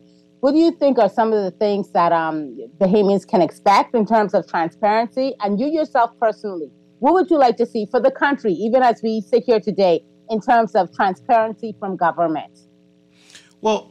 what do you think are some of the things that um, Bahamians can expect in terms of transparency? And you yourself personally, what would you like to see for the country, even as we sit here today, in terms of transparency from government? Well,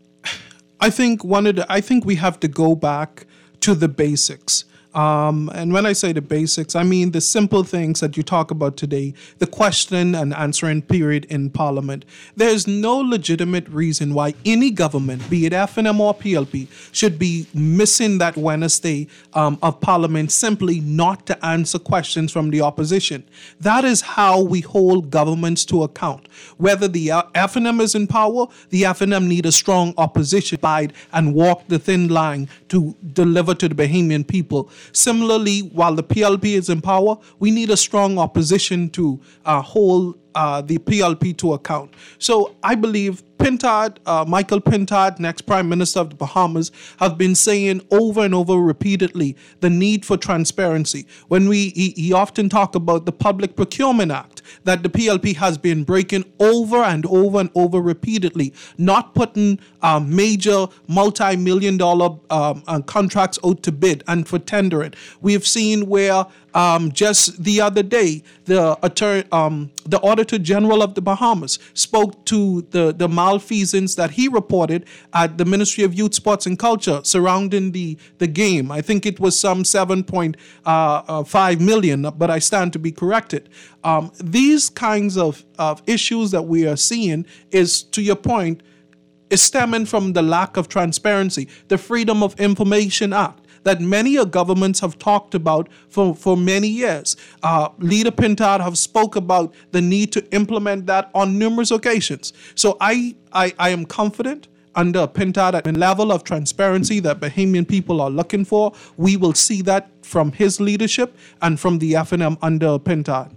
I think one of the, I think we have to go back to the basics. Um, and when I say the basics, I mean the simple things that you talk about today, the question and answering period in Parliament. There's no legitimate reason why any government, be it F N M or P L P, should be missing that Wednesday um, of Parliament simply not to answer questions from the opposition. That is how we hold governments to account. Whether the uh, F N M is in power, the F N M need a strong opposition side and walk the thin line to deliver to the Bahamian people. Similarly, while the P L P is in power, we need a strong opposition to uh, hold uh, the P L P to account. So I believe Pintard, uh, Michael Pintard, next Prime Minister of the Bahamas, have been saying over and over repeatedly the need for transparency. When we, he, he often talk about the Public Procurement Act that the P L P has been breaking over and over and over repeatedly, not putting uh, major multi-million dollar um, uh, contracts out to bid and for tendering. We have seen where um, just the other day, the attorney, um, the Auditor General of the Bahamas spoke to the, the malfeasance that he reported at the Ministry of Youth, Sports and Culture surrounding the, the game. I think it was some seven point five million, but I stand to be corrected. Um, these kinds of, of issues that we are seeing is, to your point, is stemming from the lack of transparency, the Freedom of Information Act that many governments have talked about for, for many years. Uh, Leader Pintard have spoke about the need to implement that on numerous occasions. So I, I, I am confident under Pintard at the level of transparency that Bahamian people are looking for. We will see that from his leadership and from the F N M under Pintard.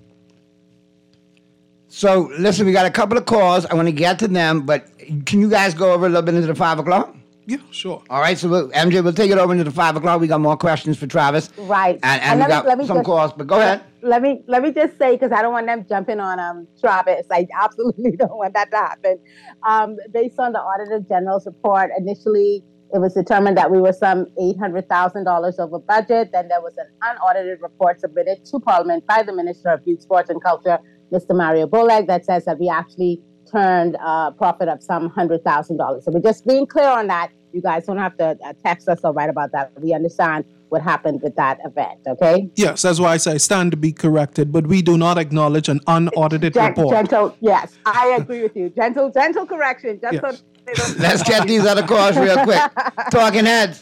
So, listen, we got a couple of calls. I want to get to them, but can you guys go over a little bit into the five o'clock? Yeah, sure. All right, so we'll, M J, we'll take it over into the five o'clock. We got more questions for Travis. Right. And, and, and we let got me, let me some just, calls, but go ahead. Let me let me just say, because I don't want them jumping on um, Travis. I absolutely don't want that to happen. Um, based on the Auditor General's report, initially it was determined that we were some eight hundred thousand dollars over budget. Then there was an unaudited report submitted to Parliament by the Minister of Youth, Sports and Culture, Mister Mario Boleg, that says that we actually turned a profit of some one hundred thousand dollars. So we're just being clear on that. You guys don't have to uh, text us or write about that. We understand what happened with that event, okay? Yes, that's why I say I stand to be corrected, but we do not acknowledge an unaudited Gen- report. Gentle, yes, I agree with you. Gentle, gentle correction. Just yes. so Let's get these other calls real quick. Talking heads.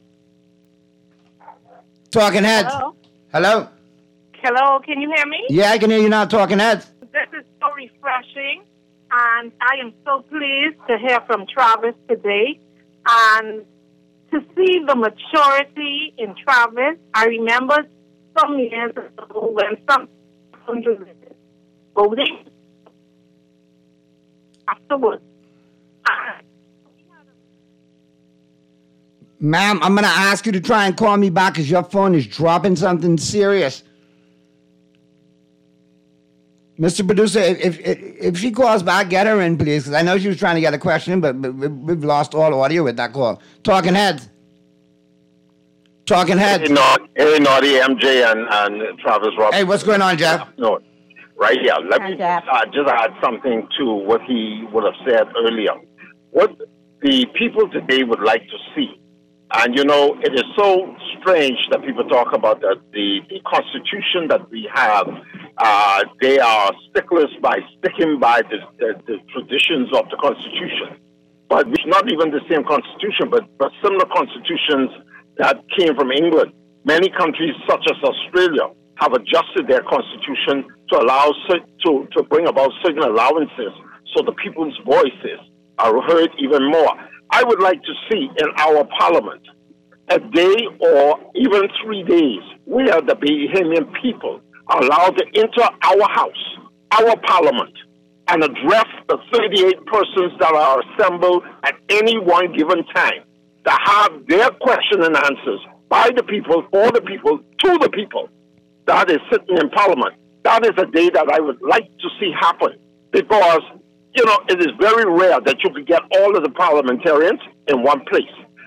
Talking heads. Hello? Hello? Hello, can you hear me? Yeah, I can hear you now, Talking heads. This is so refreshing, and I am so pleased to hear from Travis today. And to see the maturity in Travis, I remember some years ago when some voting afterwards. Ma'am, I'm going to ask you to try and call me back because your phone is dropping something serious. Mister Producer, if, if if she calls back, get her in, please, because I know she was trying to get a question, but, but we've lost all audio with that call. Talking heads. Talking heads. Hey, Naughty, hey, Naughty M J and, and Travis Robinson. Hey, what's going on, Jeff? No, right here. Let me uh, just add something to what he would have said earlier. What the people today would like to see, and you know, it is so strange that people talk about that the, the Constitution that we have. Uh, they are sticklers by sticking by the, the, the traditions of the Constitution. But it's not even the same Constitution, but, but similar constitutions that came from England. Many countries, such as Australia, have adjusted their constitution to allow to, to bring about certain allowances so the people's voices are heard even more. I would like to see in our parliament a day or even three days where the Bahamian people are allowed to enter our house, our parliament, and address the thirty-eight persons that are assembled at any one given time to have their question and answers by the people, for the people, to the people that is sitting in parliament. That is a day that I would like to see happen because, you know, it is very rare that you could get all of the parliamentarians in one place.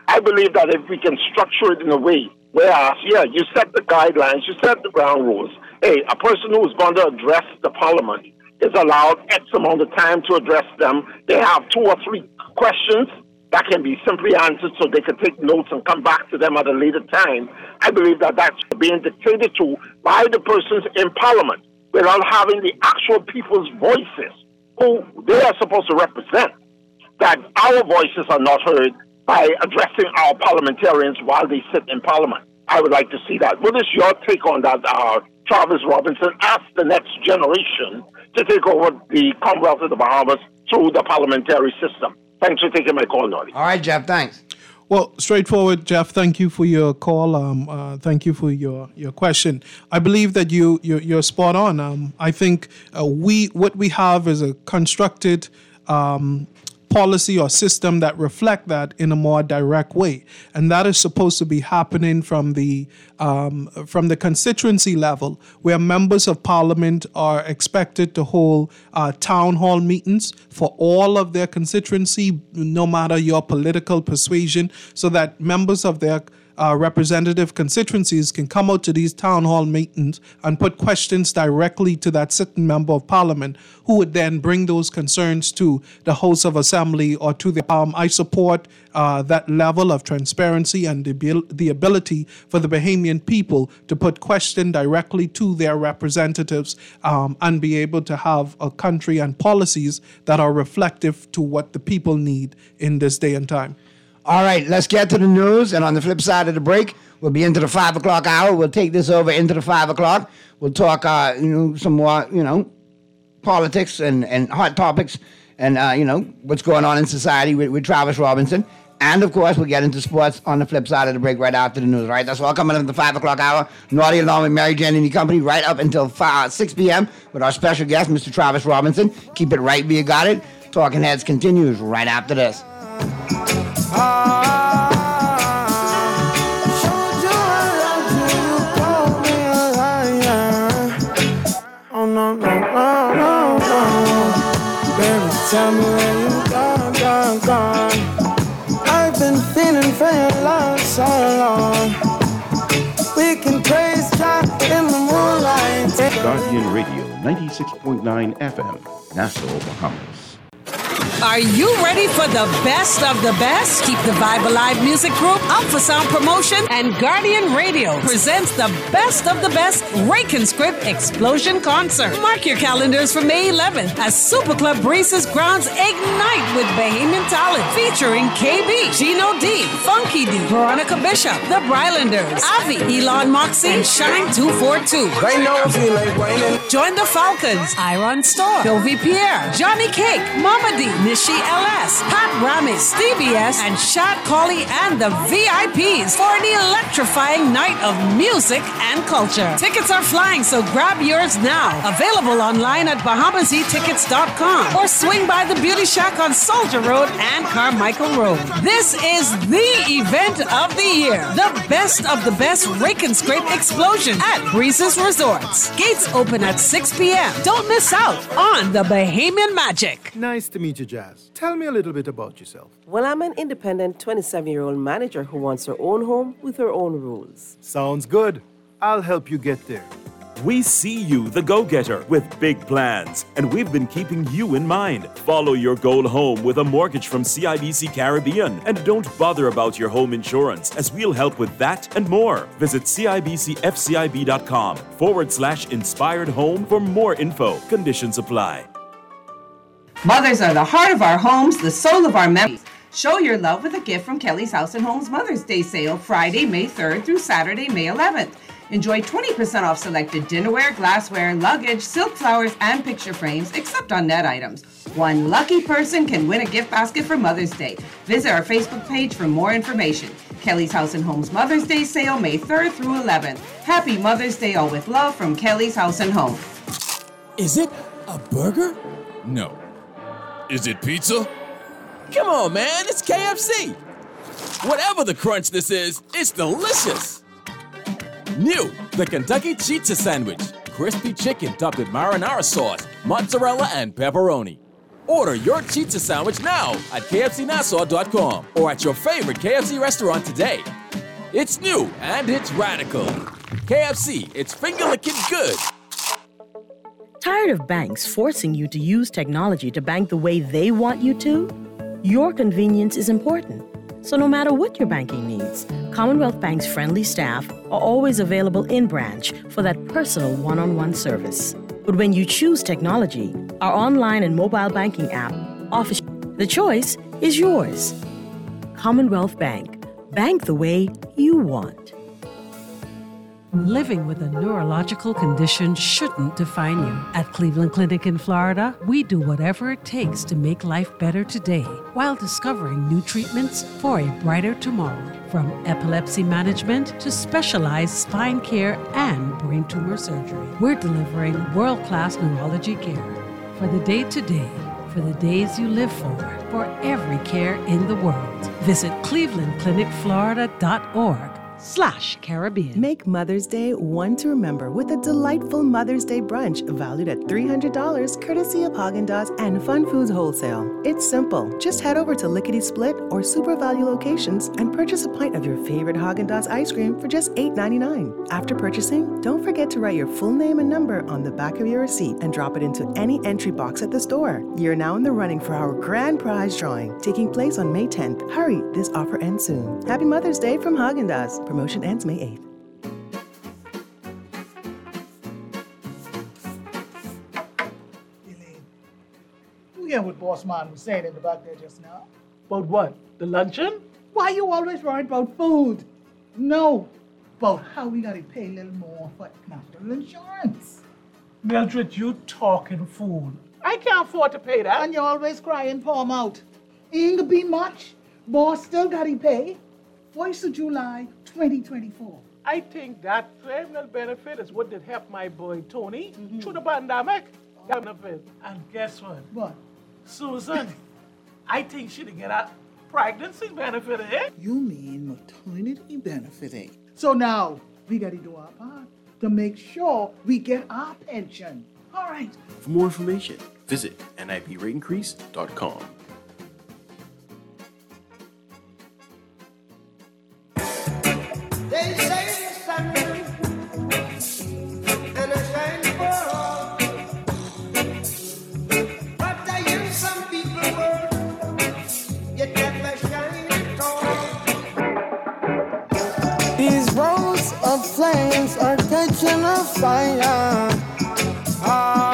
I believe that if we can structure it in a way where, yeah, you set the guidelines, you set the ground rules. Hey, a person who's going to address the parliament is allowed X amount of time to address them. They have two or three questions that can be simply answered so they can take notes and come back to them at a later time. I believe that that's being dictated to by the persons in parliament without having the actual people's voices who they are supposed to represent, that our voices are not heard by addressing our parliamentarians while they sit in parliament. I would like to see that. What is your take on that, uh, Travis Robinson? Ask the next generation to take over the Commonwealth of the Bahamas through the parliamentary system. Thanks for taking my call, Noddy. All right, Jeff, thanks. Well, straightforward, Jeff, thank you for your call. Um, uh, thank you for your, your question. I believe that you, you, you're spot on. Um, I think uh, we what we have is a constructed um, policy or system that reflect that in a more direct way, and that is supposed to be happening from the um, from the constituency level, where members of parliament are expected to hold uh, town hall meetings for all of their constituency, no matter your political persuasion, so that members of their Uh, representative constituencies can come out to these town hall meetings and put questions directly to that sitting member of parliament, who would then bring those concerns to the House of Assembly or to the. Um, I support uh, that level of transparency and the, abil- the ability for the Bahamian people to put question directly to their representatives um, and be able to have a country and policies that are reflective to what the people need in this day and time. All right, let's get to the news. And on the flip side of the break, we'll be into the five o'clock hour. We'll take this over into the five o'clock. We'll talk, uh, you know, some more, you know, politics and, and hot topics and, uh, you know, what's going on in society with, with Travis Robinson. And, of course, we'll get into sports on the flip side of the break right after the news, right? That's all coming up at the five o'clock hour. Naughty along with Mary Jane and the company right up until five, six p.m. with our special guest, Mister Travis Robinson. Keep it right where you got it. Talking Heads continues right after this. Tell me where you gone, gone, gone. I've been feeling for your love so long. We can praise God in the moonlight. Guardian Radio, ninety-six point nine F M, Nassau, Bahamas. Are you ready for the best of the best? Keep the Vibe Alive Music Group, Alpha Sound Promotion, and Guardian Radio presents the best of the best Rake and Script Explosion Concert. Mark your calendars for May eleventh as Super Club Breezes grounds ignite with Bahamian talent featuring K B, Gino D, Funky D, Veronica Bishop, The Brylanders, Avi, Elon Moxie, and Shine two forty-two. Right now I feel like whining. Join the Falcons, Iron Store, Sylvie Pierre, Johnny Cake, Mama D, Nishi L S, Pat Ramis, Stevie S, and Shad Colley and the V I Ps for an electrifying night of music and culture. Tickets are flying, so grab yours now. Available online at bahamas e tickets dot com or swing by the Beauty Shack on Soldier Road and Carmichael Road. This is the event of the year. The best of the best Rake and Scrape Explosion at Breezes Resorts. Gates open at six p.m. Don't miss out on the Bahamian magic. Nice to meet you, Jazz. Tell me a little bit about yourself. Well, I'm an independent twenty-seven-year-old manager who wants her own home with her own rules. Sounds good. I'll help you get there. We see you, the go-getter, with big plans, and we've been keeping you in mind. Follow your goal home with a mortgage from C I B C Caribbean, and don't bother about your home insurance, as we'll help with that and more. Visit cibcfcib.com forward slash inspired home for more info. Conditions apply. Mothers are the heart of our homes, the soul of our memories. Show your love with a gift from Kelly's House and Homes Mother's Day sale, Friday, May third through Saturday, May eleventh. Enjoy twenty percent off selected dinnerware, glassware, luggage, silk flowers, and picture frames, except on net items. One lucky person can win a gift basket for Mother's Day. Visit our Facebook page for more information. Kelly's House and Homes Mother's Day sale, May third through eleventh. Happy Mother's Day, all with love from Kelly's House and Home. Is it a burger? No. Is it pizza? Come on, man, it's K F C. Whatever the crunch this is, it's delicious. New, the Kentucky Pizza Sandwich. Crispy chicken topped with marinara sauce, mozzarella, and pepperoni. Order your pizza sandwich now at K F C Nassau dot com or at your favorite K F C restaurant today. It's new and it's radical. K F C, it's finger-licking good. Tired of banks forcing you to use technology to bank the way they want you to? Your convenience is important. So no matter what your banking needs, Commonwealth Bank's friendly staff are always available in branch for that personal one-on-one service. But when you choose technology, our online and mobile banking app offers the choice is yours. Commonwealth Bank. Bank the way you want. Living with a neurological condition shouldn't define you. At Cleveland Clinic in Florida, we do whatever it takes to make life better today while discovering new treatments for a brighter tomorrow. From epilepsy management to specialized spine care and brain tumor surgery, we're delivering world-class neurology care for the day-to-day, for the days you live for, for every care in the world. Visit cleveland clinic florida dot org slash Caribbean. Make Mother's Day one to remember with a delightful Mother's Day brunch valued at three hundred dollars courtesy of Haagen-Dazs and Fun Foods Wholesale. It's simple. Just head over to Lickety Split or Super Value locations and purchase a pint of your favorite Haagen-Dazs ice cream for just eight ninety-nine. After purchasing, don't forget to write your full name and number on the back of your receipt and drop it into any entry box at the store. You're now in the running for our grand prize drawing, taking place on May tenth. Hurry, this offer ends soon. Happy Mother's Day from Haagen-Dazs. Promotion ends May eighth. You hear what Boss Man was saying in the back there just now? About what? The luncheon? Why you always worried about food? No, about how we gotta pay a little more for national insurance. Mildred, you talking fool. I can't afford to pay that. And you're always crying, poor mouth. Ain't gonna be much. Boss still gotta pay. First of July, twenty twenty-four. I think that terminal benefit is what did help my boy Tony mm-hmm. through the pandemic. Oh. Benefit. And guess what? What? Susan, I think she'd get a pregnancy benefit, eh? You mean maternity benefit, eh? So now, we gotta do our part to make sure we get our pension. All right. For more information, visit N I B rate increase dot com. They say it's something, and I shine for all. But I hear some people word, you never shine at all. These rows of flames are catching a fire. Ah.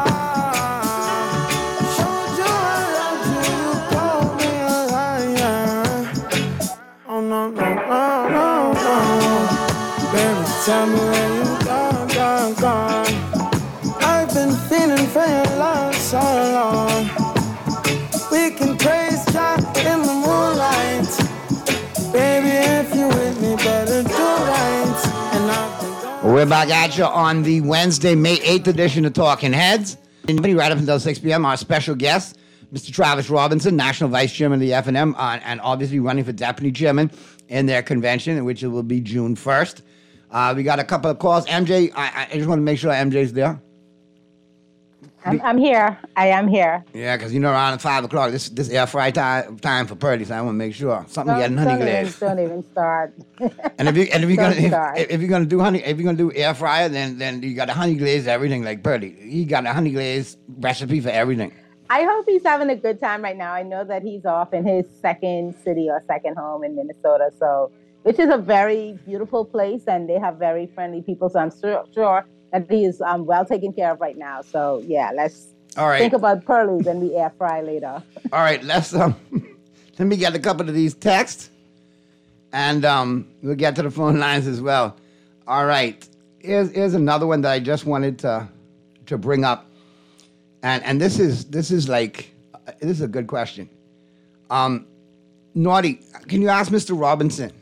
Tell me where you gone, gone, gone. I've been feeling for your love so long. We can praise God in the moonlight. Baby, if you with me, better do right. And I've been gone. We're back at you on the Wednesday, May eighth edition of Talking Heads. And right up until six p.m., our special guest, Mister Travis Robinson, National Vice Chairman of the F N M, uh, and obviously running for Deputy Chairman in their convention, which will be June first. Uh, we got a couple of calls. M J, I, I just want to make sure M J's there. I'm, I'm here. I am here. Yeah, because you know around five o'clock, this this air fry time time for Purdy, so I want to make sure something getting honey glaze. Don't even start. And if you and if you're gonna start. if, if you're gonna do honey, if you're gonna do air fryer, then then you got a honey glaze everything like Purdy. He got a honey glaze recipe for everything. I hope he's having a good time right now. I know that he's off in his second city or second home in Minnesota, so. Which is a very beautiful place, and they have very friendly people. So I'm sure, sure that he is um, well taken care of right now. So yeah, let's All right. think about Pearly when we air fry later. All right, let's um, let me get a couple of these texts, and um, we'll get to the phone lines as well. All right, here's here's another one that I just wanted to to bring up, and and this is this is like uh, this is a good question. Um, Naughty, can you ask Mister Robinson?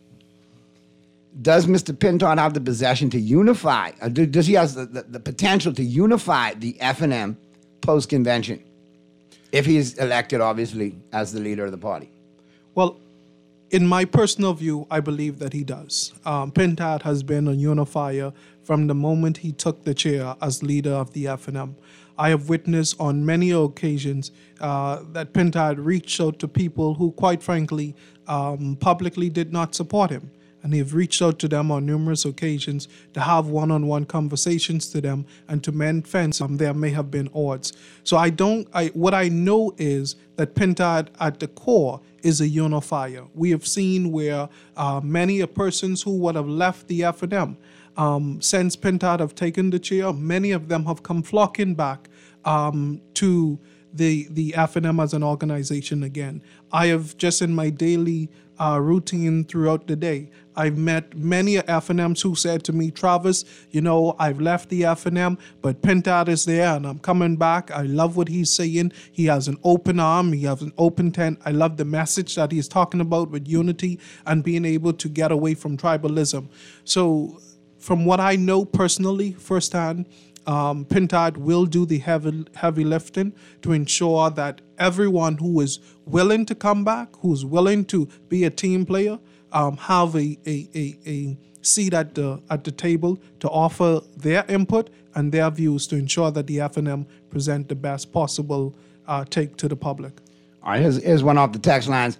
Does Mister Pinton have the possession to unify, or do, does he have the, the, the potential to unify the F N M post-convention if he's elected, obviously, as the leader of the party? Well, in my personal view, I believe that he does. Um, Pintat has been a unifier from the moment he took the chair as leader of the F N M. I have witnessed on many occasions uh, that Pinta had reached out to people who, quite frankly, um, publicly did not support him. And he've reached out to them on numerous occasions to have one-on-one conversations to them and to mend fence. Um, there may have been odds. So I don't. I what I know is that Pinta at the core is a unifier. We have seen where uh, many of persons who would have left the F N M um, since Pinta have taken the chair, many of them have come flocking back um, to the the F N M as an organization again. I have just in my daily uh, routine throughout the day, I've met many F N Ms who said to me, Travis, you know, I've left the F N M, but Pinta is there and I'm coming back. I love what he's saying. He has an open arm. He has an open tent. I love the message that he's talking about with unity and being able to get away from tribalism. So from what I know personally, firsthand, um, Pinta will do the heavy, heavy lifting to ensure that everyone who is willing to come back, who's willing to be a team player, Um, have a, a, a, a seat at the at the table to offer their input and their views to ensure that the F N M present the best possible uh, take to the public. All right, here's, here's one off the text lines.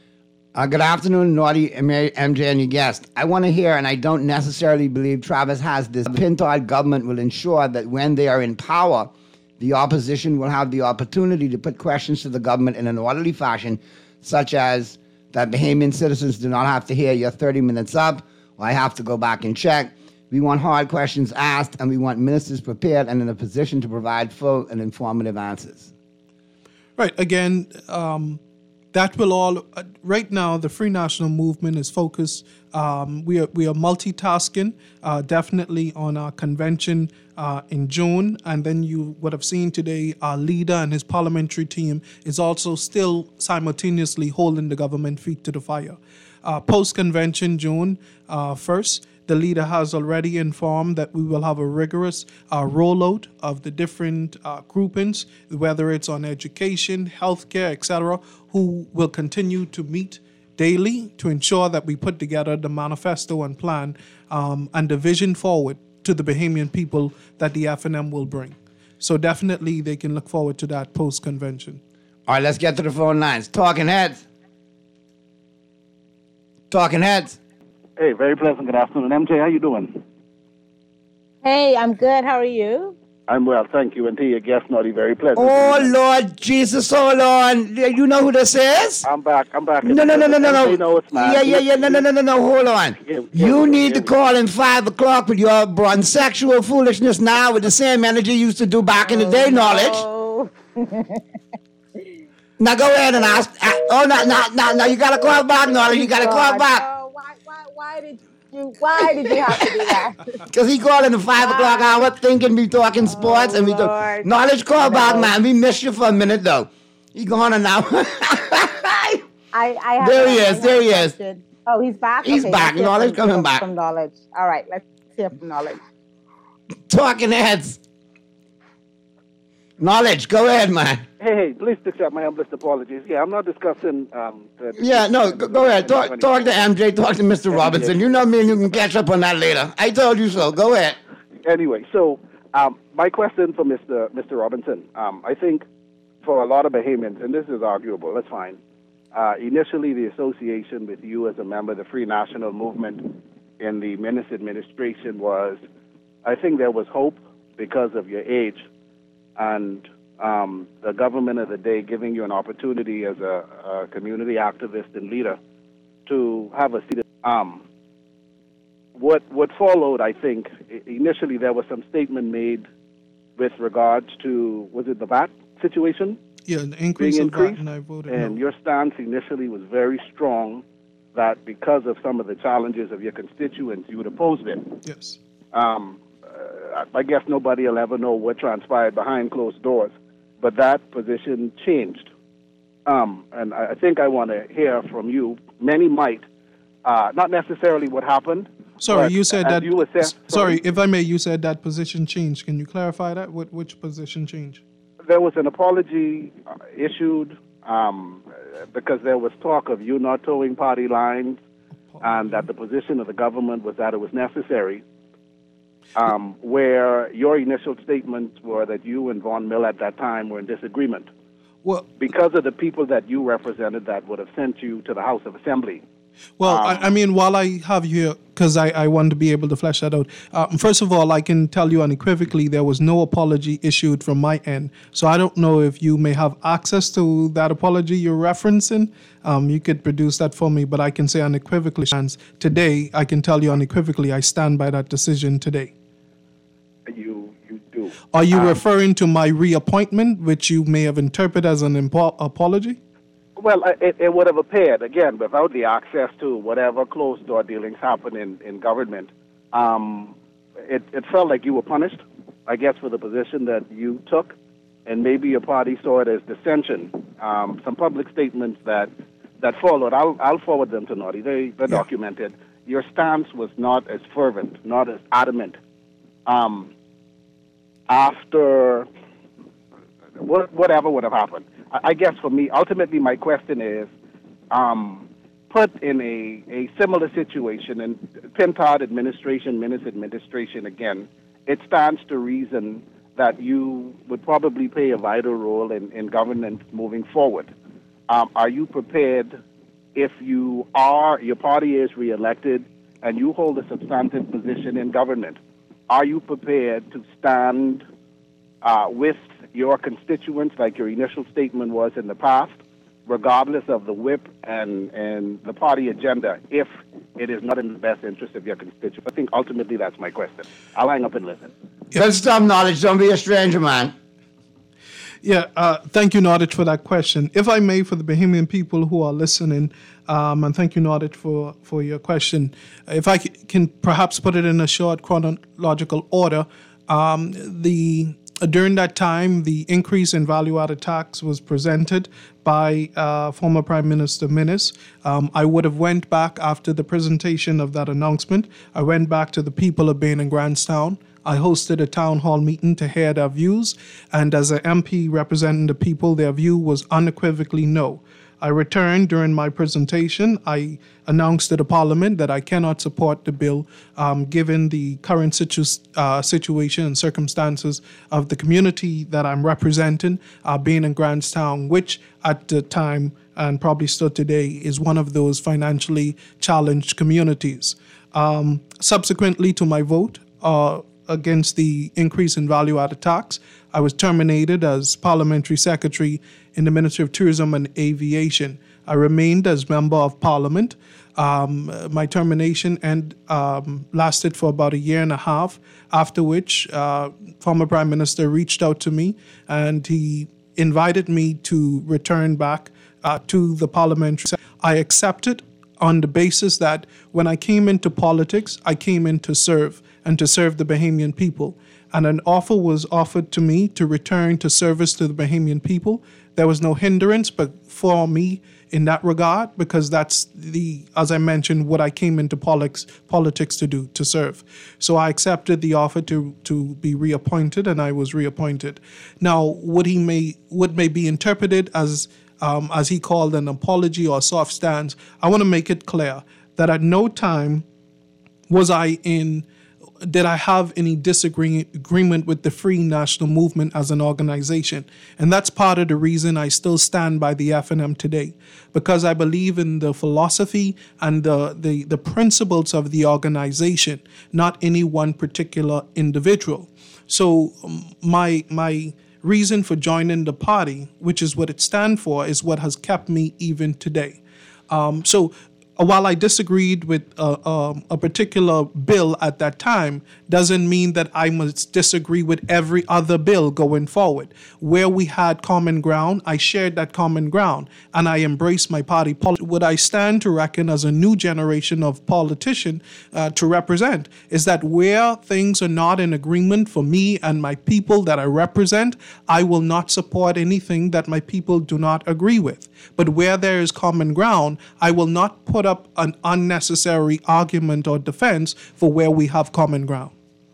Uh, good afternoon, Naughty, M J, and your guest. I want to hear, and I don't necessarily believe Travis has this, the Pinta government will ensure that when they are in power, the opposition will have the opportunity to put questions to the government in an orderly fashion, such as that Bahamian citizens do not have to hear you're thirty minutes up, or I have to go back and check. We want hard questions asked, and we want ministers prepared and in a position to provide full and informative answers. Right. Again, um, that will all, uh, right now, the Free National Movement is focused, um, we are we are multitasking, uh, definitely on our convention uh, in June, and then you would have seen today our leader and his parliamentary team is also still simultaneously holding the government feet to the fire. Uh, Post-convention June uh, first, the leader has already informed that we will have a rigorous uh, rollout of the different uh, groupings, whether it's on education, healthcare, et cetera, who will continue to meet daily to ensure that we put together the manifesto and plan um, and the vision forward to the Bahamian people that the F N M will bring. So definitely they can look forward to that post-convention. All right, let's get to the phone lines. Talking Heads. Talking Heads. Hey, very pleasant good afternoon. M J, how you doing? Hey, I'm good. How are you? I'm well, thank you. And to your guest, Naughty, very pleasant. Oh, Lord Jesus, hold on. You know who this is? I'm back, I'm back. No, no, no, no, no, no. know it's not. Yeah, yeah, yeah, no, no, no, no, no, hold on. Yeah, yeah, you yeah, need yeah, to call in five o'clock with your sexual foolishness now with the same energy you used to do back in the day, knowledge. Now go ahead and ask. Oh, no, no, no, no, you got to call back, knowledge. You got to call back. Oh, why, why, why did you, why did you have to do that? Because he called in the five o'clock hour thinking we talking sports oh, and we talk. Knowledge, call no. back, man. We missed you for a minute, though. He gone now. I, I have there he is. There he is. Question. Oh, he's back? He's okay, back. Knowledge from, coming back. From Knowledge. All right, let's hear from Knowledge. Talking Heads. Knowledge, go ahead, man. Hey, hey, please accept my humblest apologies. Yeah, I'm not discussing... Um, the, yeah, no, go, go ahead. Talk, talk to M J, talk to Mister Robinson. You know me and you can catch up on that later. I told you so. Go ahead. Anyway, so um, my question for Mister Mister Robinson, um, I think for a lot of Bahamians, and this is arguable, that's fine, uh, initially the association with you as a member of the Free National Movement in the Menace administration was, I think there was hope because of your age and um, the government of the day giving you an opportunity as a, a community activist and leader to have a seat. Um, what what followed, I think, initially there was some statement made with regards to, was it the V A T situation? Yeah, the increase being of V A T, increased, and I voted and no. your stance initially was very strong that because of some of the challenges of your constituents, you would oppose it. Yes. Um, I guess nobody will ever know what transpired behind closed doors, but that position changed. Um, and I think I want to hear from you. Many might, uh, not necessarily what happened. Sorry, you said that. You assessed, sorry, if I may, you said that position changed. Can you clarify that? What which position changed? There was an apology uh, issued um, because there was talk of you not towing party lines, and that the position of the government was that it was necessary um, where your initial statements were that you and Von Mill at that time were in disagreement. Well, because of the people that you represented that would have sent you to the House of Assembly. Well, Um, I, I mean, while I have you here, because I, I want to be able to flesh that out. Um, first of all, I can tell you unequivocally there was no apology issued from my end. So I don't know if you may have access to that apology you're referencing. Um, you could produce that for me, but I can say unequivocally, today, I can tell you unequivocally, I stand by that decision today. You, you do. Are you Um, referring to my reappointment, which you may have interpreted as an impo- apology? Well, it, it would have appeared, again, without the access to whatever closed-door dealings happen in, in government, um, it, it felt like you were punished, I guess, for the position that you took, and maybe your party saw it as dissension. Um, some public statements that, that followed, I'll, I'll forward them to Naughty. They, they're Yeah. documented. Your stance was not as fervent, not as adamant. Um, after what, whatever would have happened. I guess for me, ultimately, my question is, um, put in a, a similar situation, and Pintard administration, Minnis administration, again, it stands to reason that you would probably play a vital role in, in governance moving forward. Um, are you prepared, if you are, your party is reelected, and you hold a substantive position in government, are you prepared to stand uh, with your constituents, like your initial statement was in the past, regardless of the whip and, and the party agenda, if it is not in the best interest of your constituents? I think ultimately that's my question. I'll hang up and listen. Good stuff, Knowledge. Don't be a stranger, man. Yeah, uh, thank you, Nordich, for that question. If I may, for the Bahamian people who are listening, um, and thank you, Nordich, for, for your question. If I c- can perhaps put it in a short chronological order, um, the during that time, the increase in value-added tax was presented by uh, former Prime Minister Minnis. Um, I would have went back after the presentation of that announcement. I went back to the people of Bain and Grantstown. I hosted a town hall meeting to hear their views, and as an M P representing the people, their view was unequivocally no. I returned during my presentation. I announced to the Parliament that I cannot support the bill um, given the current situ- uh, situation and circumstances of the community that I'm representing, uh, being in Grantstown, which at the time and probably still today is one of those financially challenged communities. Um, subsequently to my vote, uh, against the increase in value-added tax, I was terminated as parliamentary secretary in the Ministry of Tourism and Aviation. I remained as member of parliament. Um, my termination and um, lasted for about a year and a half, after which uh, former Prime Minister reached out to me and he invited me to return back uh, to the parliamentary sector. I accepted on the basis that when I came into politics, I came in to serve and to serve the Bahamian people. And an offer was offered to me to return to service to the Bahamian people. There was no hindrance but for me in that regard, because that's the, as I mentioned, what I came into politics politics to do, to serve. So I accepted the offer to to be reappointed, and I was reappointed. Now, what he may what may be interpreted as um, as he called an apology or soft stance, I want to make it clear that at no time was I in did I have any disagreement with the Free National Movement as an organization. And that's part of the reason I still stand by the F N M today, because I believe in the philosophy and the, the, the principles of the organization, not any one particular individual. So um, my my reason for joining the party, which is what it stands for, is what has kept me even today. Um, so while I disagreed with uh, um, a particular bill at that time, doesn't mean that I must disagree with every other bill going forward. Where we had common ground, I shared that common ground, and I embraced my party politics. What I stand to reckon as a new generation of politician uh, to represent is that where things are not in agreement for me and my people that I represent, I will not support anything that my people do not agree with. But where there is common ground, I will not put up an unnecessary argument or defense for where we have common ground.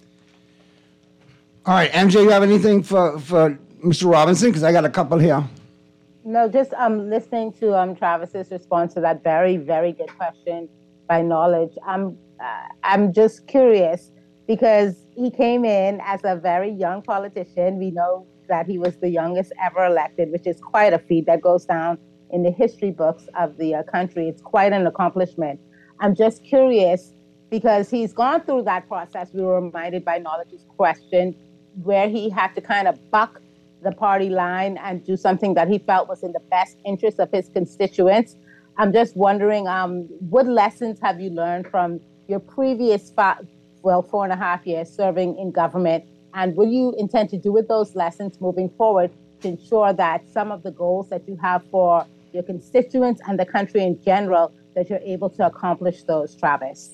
All right, M J, you have anything for, for Mister Robinson? Because I got a couple here. No, just um, listening to um, Travis's response to that very, very good question by Knowledge. I'm, uh, I'm just curious because he came in as a very young politician. We know that he was the youngest ever elected, which is quite a feat that goes down in the history books of the uh, country. It's quite an accomplishment. I'm just curious, because he's gone through that process. We were reminded by Knowledge's question, where he had to kind of buck the party line and do something that he felt was in the best interest of his constituents. I'm just wondering, um, what lessons have you learned from your previous, five, well, four and a half years serving in government? And what do you intend to do with those lessons moving forward to ensure that some of the goals that you have for your constituents and the country in general, that you're able to accomplish those, Travis?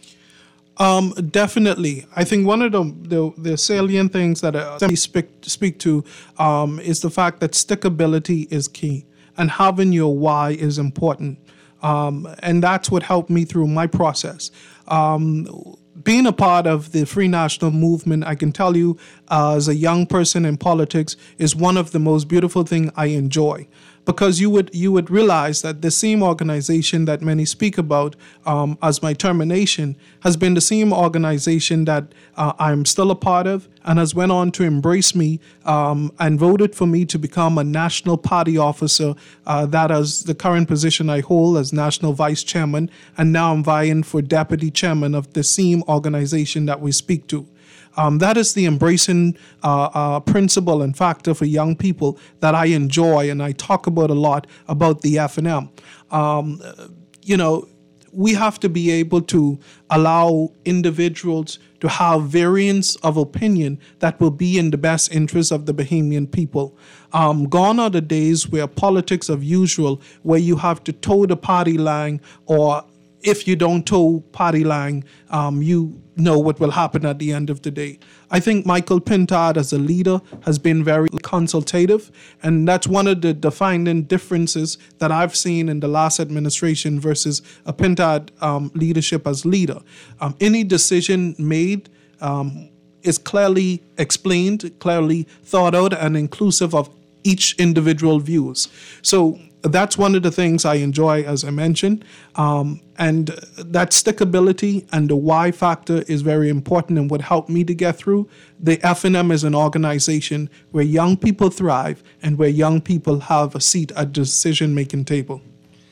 Um, definitely. I think one of the the, the salient things that I speak, speak to um, is the fact that stickability is key, and having your why is important. Um, and that's what helped me through my process. Um, being a part of the Free National Movement, I can tell you, uh, as a young person in politics, is one of the most beautiful things I enjoy. Because you would you would realize that the same organization that many speak about um, as my termination has been the same organization that uh, I'm still a part of, and has went on to embrace me um, and voted for me to become a national party officer. Uh, that is the current position I hold as national vice chairman, and now I'm vying for deputy chairman of the same organization that we speak to. Um, that is the embracing uh, uh, principle and factor for young people that I enjoy, and I talk about a lot about the F N M. Um, you know, we have to be able to allow individuals to have variance of opinion that will be in the best interest of the Bahamian people. Um, gone are the days where politics of usual, where you have to toe the party line, or if you don't toe party line, um, you know what will happen at the end of the day. I think Michael Pintard as a leader has been very consultative, and that's one of the defining differences that I've seen in the last administration versus a Pintard um, leadership as leader. Um, any decision made um, is clearly explained, clearly thought out, and inclusive of each individual views. So that's one of the things I enjoy, as I mentioned. Um, and that stickability and the why factor is very important and would help me to get through. The F N M is an organization where young people thrive and where young people have a seat at the decision-making table.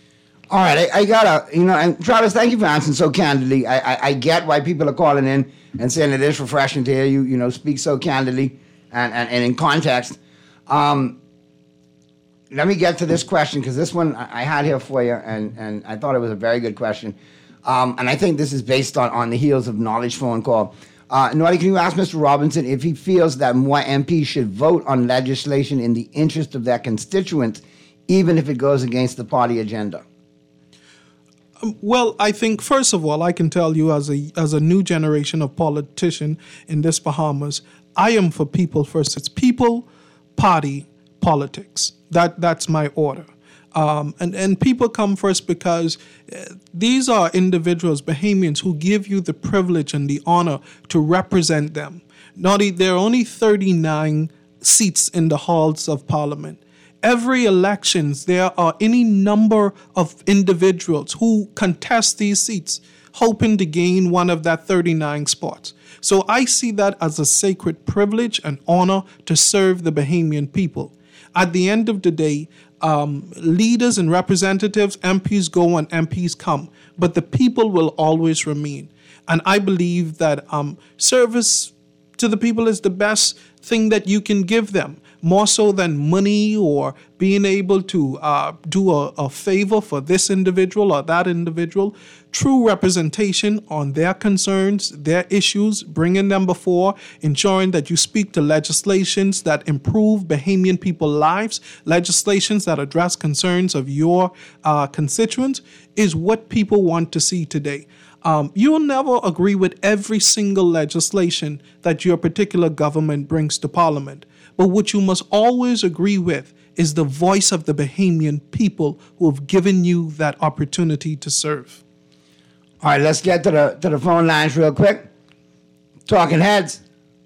All right, I, I gotta, you know, and Travis, thank you for answering so candidly. I, I, I get why people are calling in and saying it is refreshing to hear you, you know, speak so candidly and, and, and in context. Um, Let me get to this question, because this one I had here for you, and, and I thought it was a very good question. Um, and I think this is based on, on the heels of Knowledge phone call. Uh, Naughty, can you ask Mister Robinson if he feels that more M Ps should vote on legislation in the interest of their constituents, even if it goes against the party agenda? Um, well, I think, first of all, I can tell you as a as a new generation of politician in this Bahamas, I am for people first. It's people, party, politics. That that's my order. Um, and, and people come first because uh, these are individuals, Bahamians, who give you the privilege and the honor to represent them. Naughty, there are only thirty-nine seats in the halls of Parliament. Every elections, there are any number of individuals who contest these seats, hoping to gain one of that thirty-nine spots. So I see that as a sacred privilege and honor to serve the Bahamian people. At the end of the day, um, leaders and representatives, M Ps go and M Ps come, but the people will always remain. And I believe that um, service to the people is the best thing that you can give them, more so than money or being able to uh, do a, a favor for this individual or that individual. True representation on their concerns, their issues, bringing them before, ensuring that you speak to legislations that improve Bahamian people's lives, legislations that address concerns of your uh, constituents, is what people want to see today. Um, you'll never agree with every single legislation that your particular government brings to Parliament. But what you must always agree with is the voice of the Bahamian people who have given you that opportunity to serve. All right, let's get to the to the phone lines real quick. Talking heads.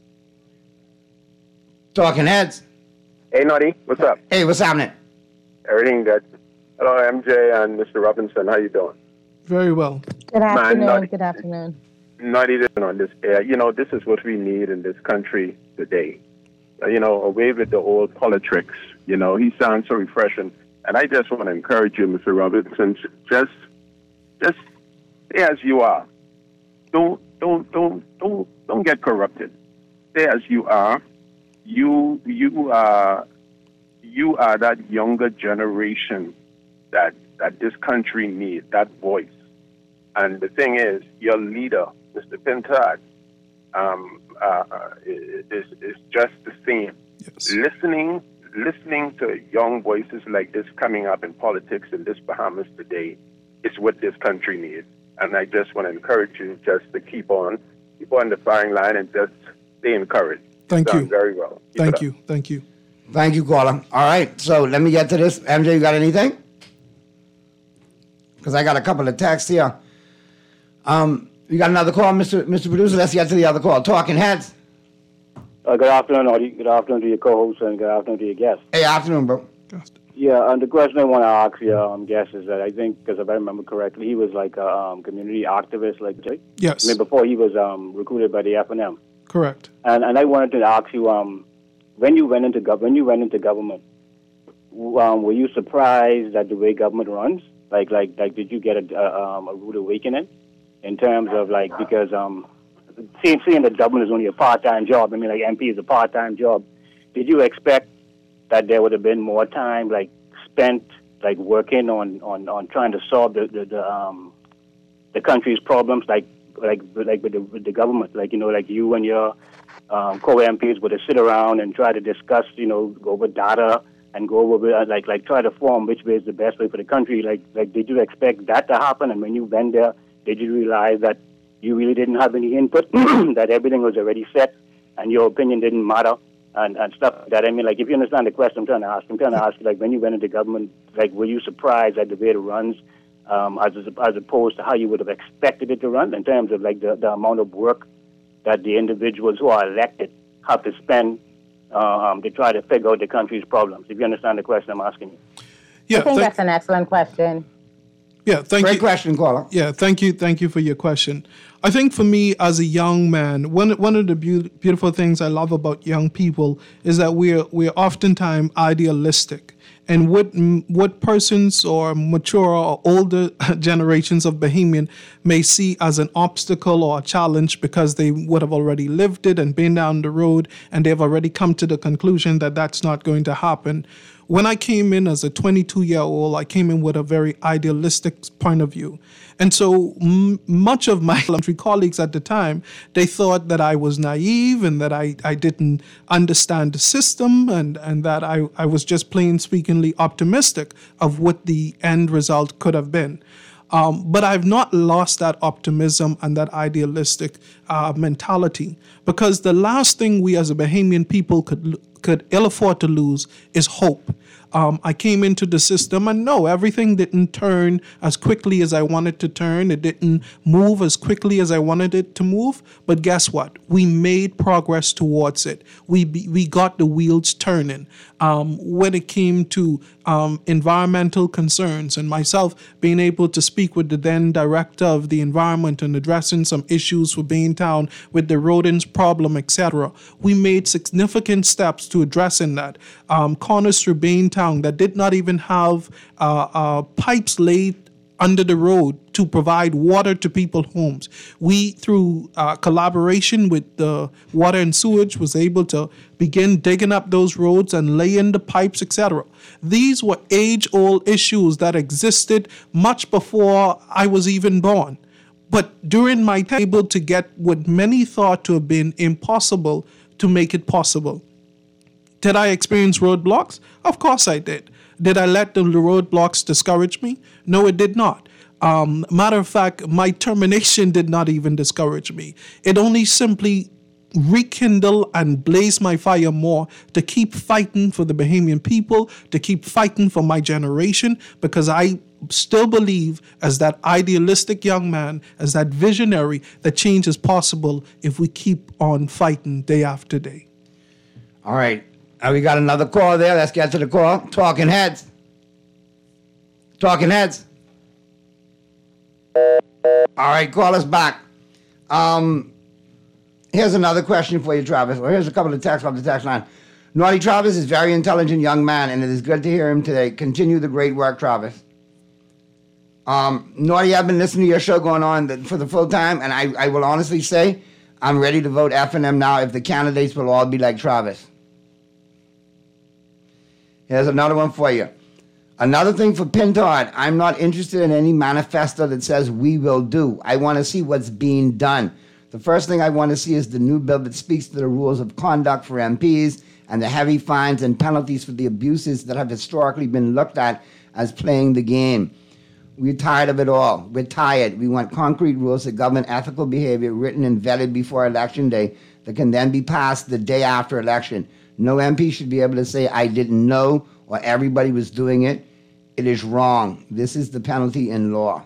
Talking heads. Hey, Naughty, what's up? Hey, what's happening? Everything good. Hello, M J and Mister Robinson. How you doing? Very well. Good afternoon. Man, Good afternoon. not even on this air. You know, this is what we need in this country today. Uh, you know, away with the old politics. You know, he sounds so refreshing. And I just want to encourage you, Mister Robinson, just, just stay as you are. Don't, don't, don't, don't, don't get corrupted. Stay as you are. You, you are, you are that younger generation that that this country needs. That voice. And the thing is, your leader, Mister Pintard, um, uh, is is just the same. Yes. Listening, listening to young voices like this coming up in politics in this Bahamas today is what this country needs. And I just want to encourage you just to keep on, keep on the firing line and just stay encouraged. Thank Done you. Very well. Keep Thank you. Thank you. Thank you, caller. All right, so let me get to this. M J, you got anything? Because I got a couple of texts here. Um, you got another call, Mister Mister Producer? Let's get to the other call. Talking Heads. Uh, good afternoon, Audie. Good afternoon to your co-host and good afternoon to your guest. Hey, afternoon, bro. Yeah, and the question I want to ask your um, guest is that I think, because if I remember correctly, he was like a um, community activist, like yes. I mean, before he was um, recruited by the F N M. Correct. And and I wanted to ask you, um, when you went into gov- when you went into government, um, were you surprised at the way government runs? Like like like, did you get a a, um, a rude awakening in terms of like because um, seeing seeing that government is only a part time job. I mean, like M P is a part time job. Did you expect that there would have been more time, like, spent, like, working on, on, on trying to solve the the, the um the country's problems, like like like with the, with the government, like you know, like you and your um, co-M Ps would have sit around and try to discuss, you know, go over data and go over uh, like like try to form which way is the best way for the country. Like like did you expect that to happen? And when you went there, did you realize that you really didn't have any input, that everything was already set, and your opinion didn't matter? And, and stuff like that. I mean, like, if you understand the question I'm trying to ask, I'm trying to ask, like, when you went into government, like, were you surprised at the way it runs um, as as opposed to how you would have expected it to run in terms of, like, the, the amount of work that the individuals who are elected have to spend um, to try to figure out the country's problems? If you understand the question I'm asking you. Yeah, I think that's an excellent question. Yeah, thank Great you. question, caller. Yeah, thank you, thank you for your question. I think for me as a young man, one one of the be- beautiful things I love about young people is that we're we're oftentimes idealistic, and what what persons or mature or older generations of Bahamian may see as an obstacle or a challenge because they would have already lived it and been down the road, and they've already come to the conclusion that that's not going to happen. When I came in as a twenty-two-year-old, I came in with a very idealistic point of view. And so m- much of my country colleagues at the time, they thought that I was naive and that I, I didn't understand the system and, and that I, I was just plain speakingly optimistic of what the end result could have been. Um, but I've not lost that optimism and that idealistic uh, mentality, because the last thing we as a Bahamian people could could ill afford to lose is hope. Um, I came into the system and no, everything didn't turn as quickly as I wanted to turn. It didn't move as quickly as I wanted it to move. But guess what? We made progress towards it. We be, we got the wheels turning. Um, when it came to um, environmental concerns and myself being able to speak with the then director of the environment and addressing some issues for Baintown with the rodents problem, et cetera, we made significant steps to addressing that. Um, corners through Baintown that did not even have uh, uh, pipes laid under the road to provide water to people's homes. We, through uh, collaboration with the water and sewage, was able to begin digging up those roads and laying the pipes, et cetera. These were age-old issues that existed much before I was even born. But during my time, able to get what many thought to have been impossible to make it possible. Did I experience roadblocks? Of course I did. Did I let the roadblocks discourage me? No, it did not. Um, matter of fact, my termination did not even discourage me. It only simply rekindle and blaze my fire more to keep fighting for the Bahamian people, to keep fighting for my generation, because I still believe, as that idealistic young man, as that visionary, that change is possible if we keep on fighting day after day. All right. Uh, we got another call there. Let's get to the call. Talking Heads. Talking Heads. All right, call us back. Um, here's another question for you, Travis. Or here's a couple of texts off the text line. Naughty Travis is a very intelligent young man, and it is good to hear him today. Continue the great work, Travis. Um, Naughty, I've been listening to your show going on for the full time, and I, I will honestly say I'm ready to vote F and M now if the candidates will all be like Travis. Here's another one for you. Another thing for Pintard, I'm not interested in any manifesto that says we will do. I want to see what's being done. The first thing I want to see is the new bill that speaks to the rules of conduct for M Ps and the heavy fines and penalties for the abuses that have historically been looked at as playing the game. We're tired of it all. We're tired. We want concrete rules that govern ethical behavior written and vetted before Election Day that can then be passed the day after election. No M P should be able to say, I didn't know, or everybody was doing it. It is wrong. This is the penalty in law.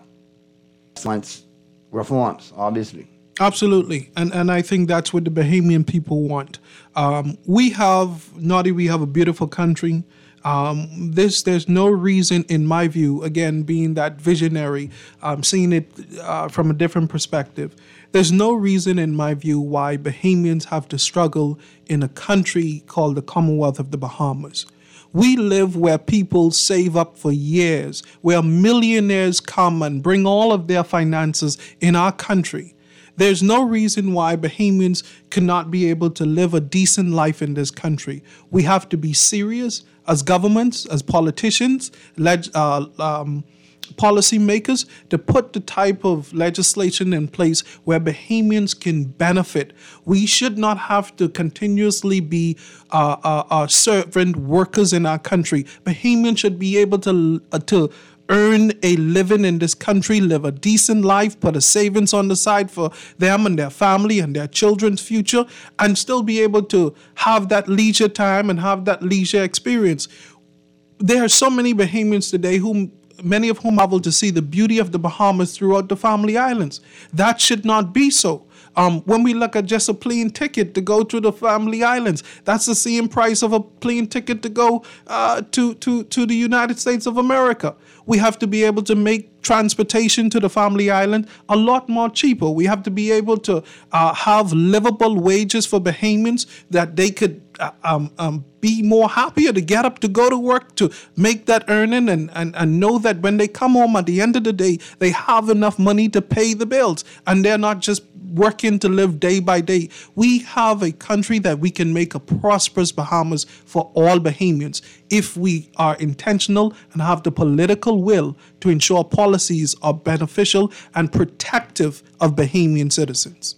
Wants reforms, obviously. Absolutely. And and I think that's what the Bahamian people want. Um, we have, Naughty, we have a beautiful country. Um, this, there's no reason, in my view, again, being that visionary, um, seeing it uh, from a different perspective, there's no reason, in my view, why Bahamians have to struggle in a country called the Commonwealth of the Bahamas. We live where people save up for years, where millionaires come and bring all of their finances in our country. There's no reason why Bahamians cannot be able to live a decent life in this country. We have to be serious as governments, as politicians, leg- uh, um, policymakers, to put the type of legislation in place where Bahamians can benefit. We should not have to continuously be uh, uh, uh, servant workers in our country. Bahamians should be able to uh, to earn a living in this country, live a decent life, put a savings on the side for them and their family and their children's future, and still be able to have that leisure time and have that leisure experience. There are so many Bahamians today whom many of whom travel to see the beauty of the Bahamas throughout the Family Islands. That should not be so. Um, when we look at just a plane ticket to go to the Family Islands, that's the same price of a plane ticket to go uh, to, to, to the United States of America. We have to be able to make transportation to the Family Island a lot more cheaper. We have to be able to uh, have livable wages for Bahamians that they could uh, um, um, be more happier to get up to go to work, to make that earning and, and, and know that when they come home at the end of the day, they have enough money to pay the bills and they're not just working to live day by day. We have a country that we can make a prosperous Bahamas for all Bahamians if we are intentional and have the political will to ensure policies are beneficial and protective of Bahamian citizens.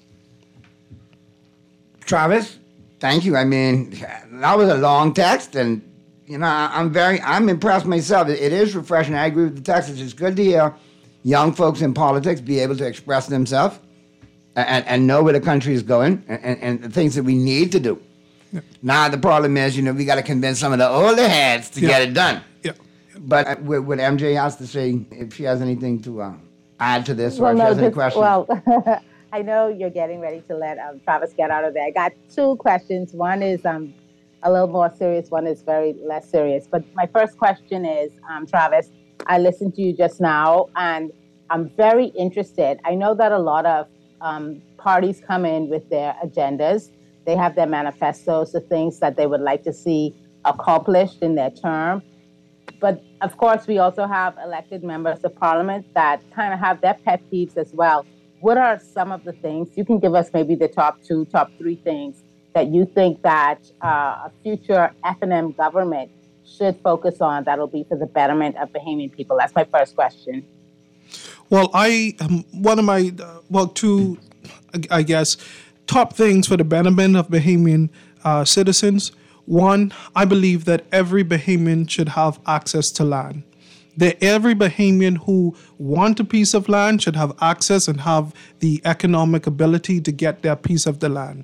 Travis, thank you. I mean, that was a long text, and you know, I'm very, I'm impressed myself. It is refreshing. I agree with the text. It's good to hear young folks in politics be able to express themselves and, and know where the country is going and, and, and the things that we need to do. Yeah. Now, the problem is, you know, we got to convince some of the older heads to yeah. get it done. Yeah. But what M J has to say, if she has anything to uh, add to this, well, or if no, she has just, any questions. Well, I know you're getting ready to let um, Travis get out of there. I got two questions. One is um, a little more serious. One is very less serious. But my first question is, um, Travis, I listened to you just now, and I'm very interested. I know that a lot of um, parties come in with their agendas. They have their manifestos, the things that they would like to see accomplished in their term. But of course, we also have elected members of parliament that kind of have their pet peeves as well. What are some of the things, you can give us maybe the top two, top three things that you think that uh, a future F and M government should focus on that'll be for the betterment of Bahamian people? That's my first question. Well, I, um, one of my, uh, well, two, I guess, top things for the betterment of Bahamian uh, citizens. One, I believe that every Bahamian should have access to land. That every Bahamian who want a piece of land should have access and have the economic ability to get their piece of the land.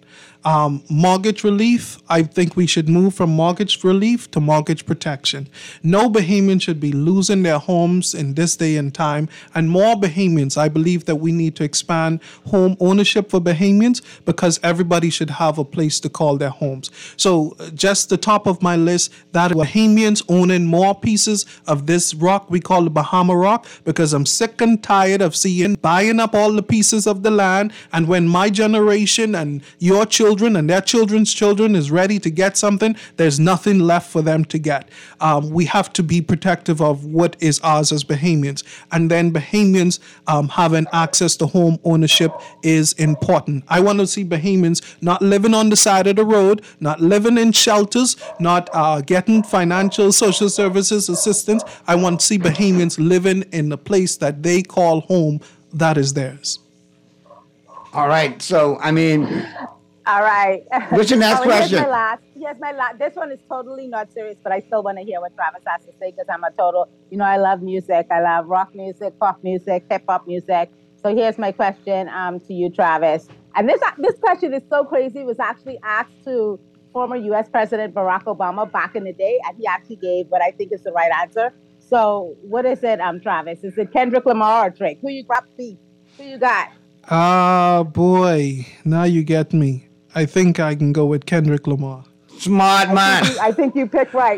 Um, mortgage relief, I think we should move from mortgage relief to mortgage protection. No Bahamian should be losing their homes in this day and time. And more Bahamians, I believe that we need to expand home ownership for Bahamians because everybody should have a place to call their homes. So uh, just the top of my list, that Bahamians owning more pieces of this rock we call the Bahama Rock, because I'm sick and tired of seeing buying up all the pieces of the land, and when my generation and your children and their children's children is ready to get something, there's nothing left for them to get. Um, we have to be protective of what is ours as Bahamians. And then Bahamians um, having access to home ownership is important. I want to see Bahamians not living on the side of the road, not living in shelters, not uh, getting financial social services assistance. I want to see Bahamians living in a place that they call home that is theirs. All right. So, I mean... All right. What's your next oh, question? Here's my last. Here's my last. This one is totally not serious, but I still want to hear what Travis has to say because I'm a total, you know, I love music. I love rock music, pop music, hip hop music. So here's my question um, to you, Travis. And this this question is so crazy. It was actually asked to former U S President Barack Obama back in the day, and he actually gave what I think is the right answer. So what is it, um, Travis? Is it Kendrick Lamar or Drake? Who you got? Who you got? Ah, boy. Now you get me. I think I can go with Kendrick Lamar. Smart man. I think you, I think you picked right.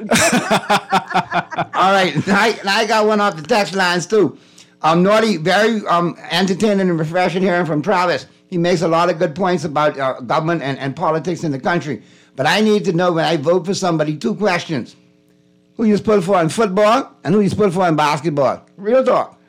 All right. Now I, now I got one off the text lines, too. Um, Naughty, very um, entertaining and refreshing hearing from Travis. He makes a lot of good points about uh, government and, and politics in the country. But I need to know when I vote for somebody, two questions. Who you supposed for in football and who you supposed for in basketball? Real talk.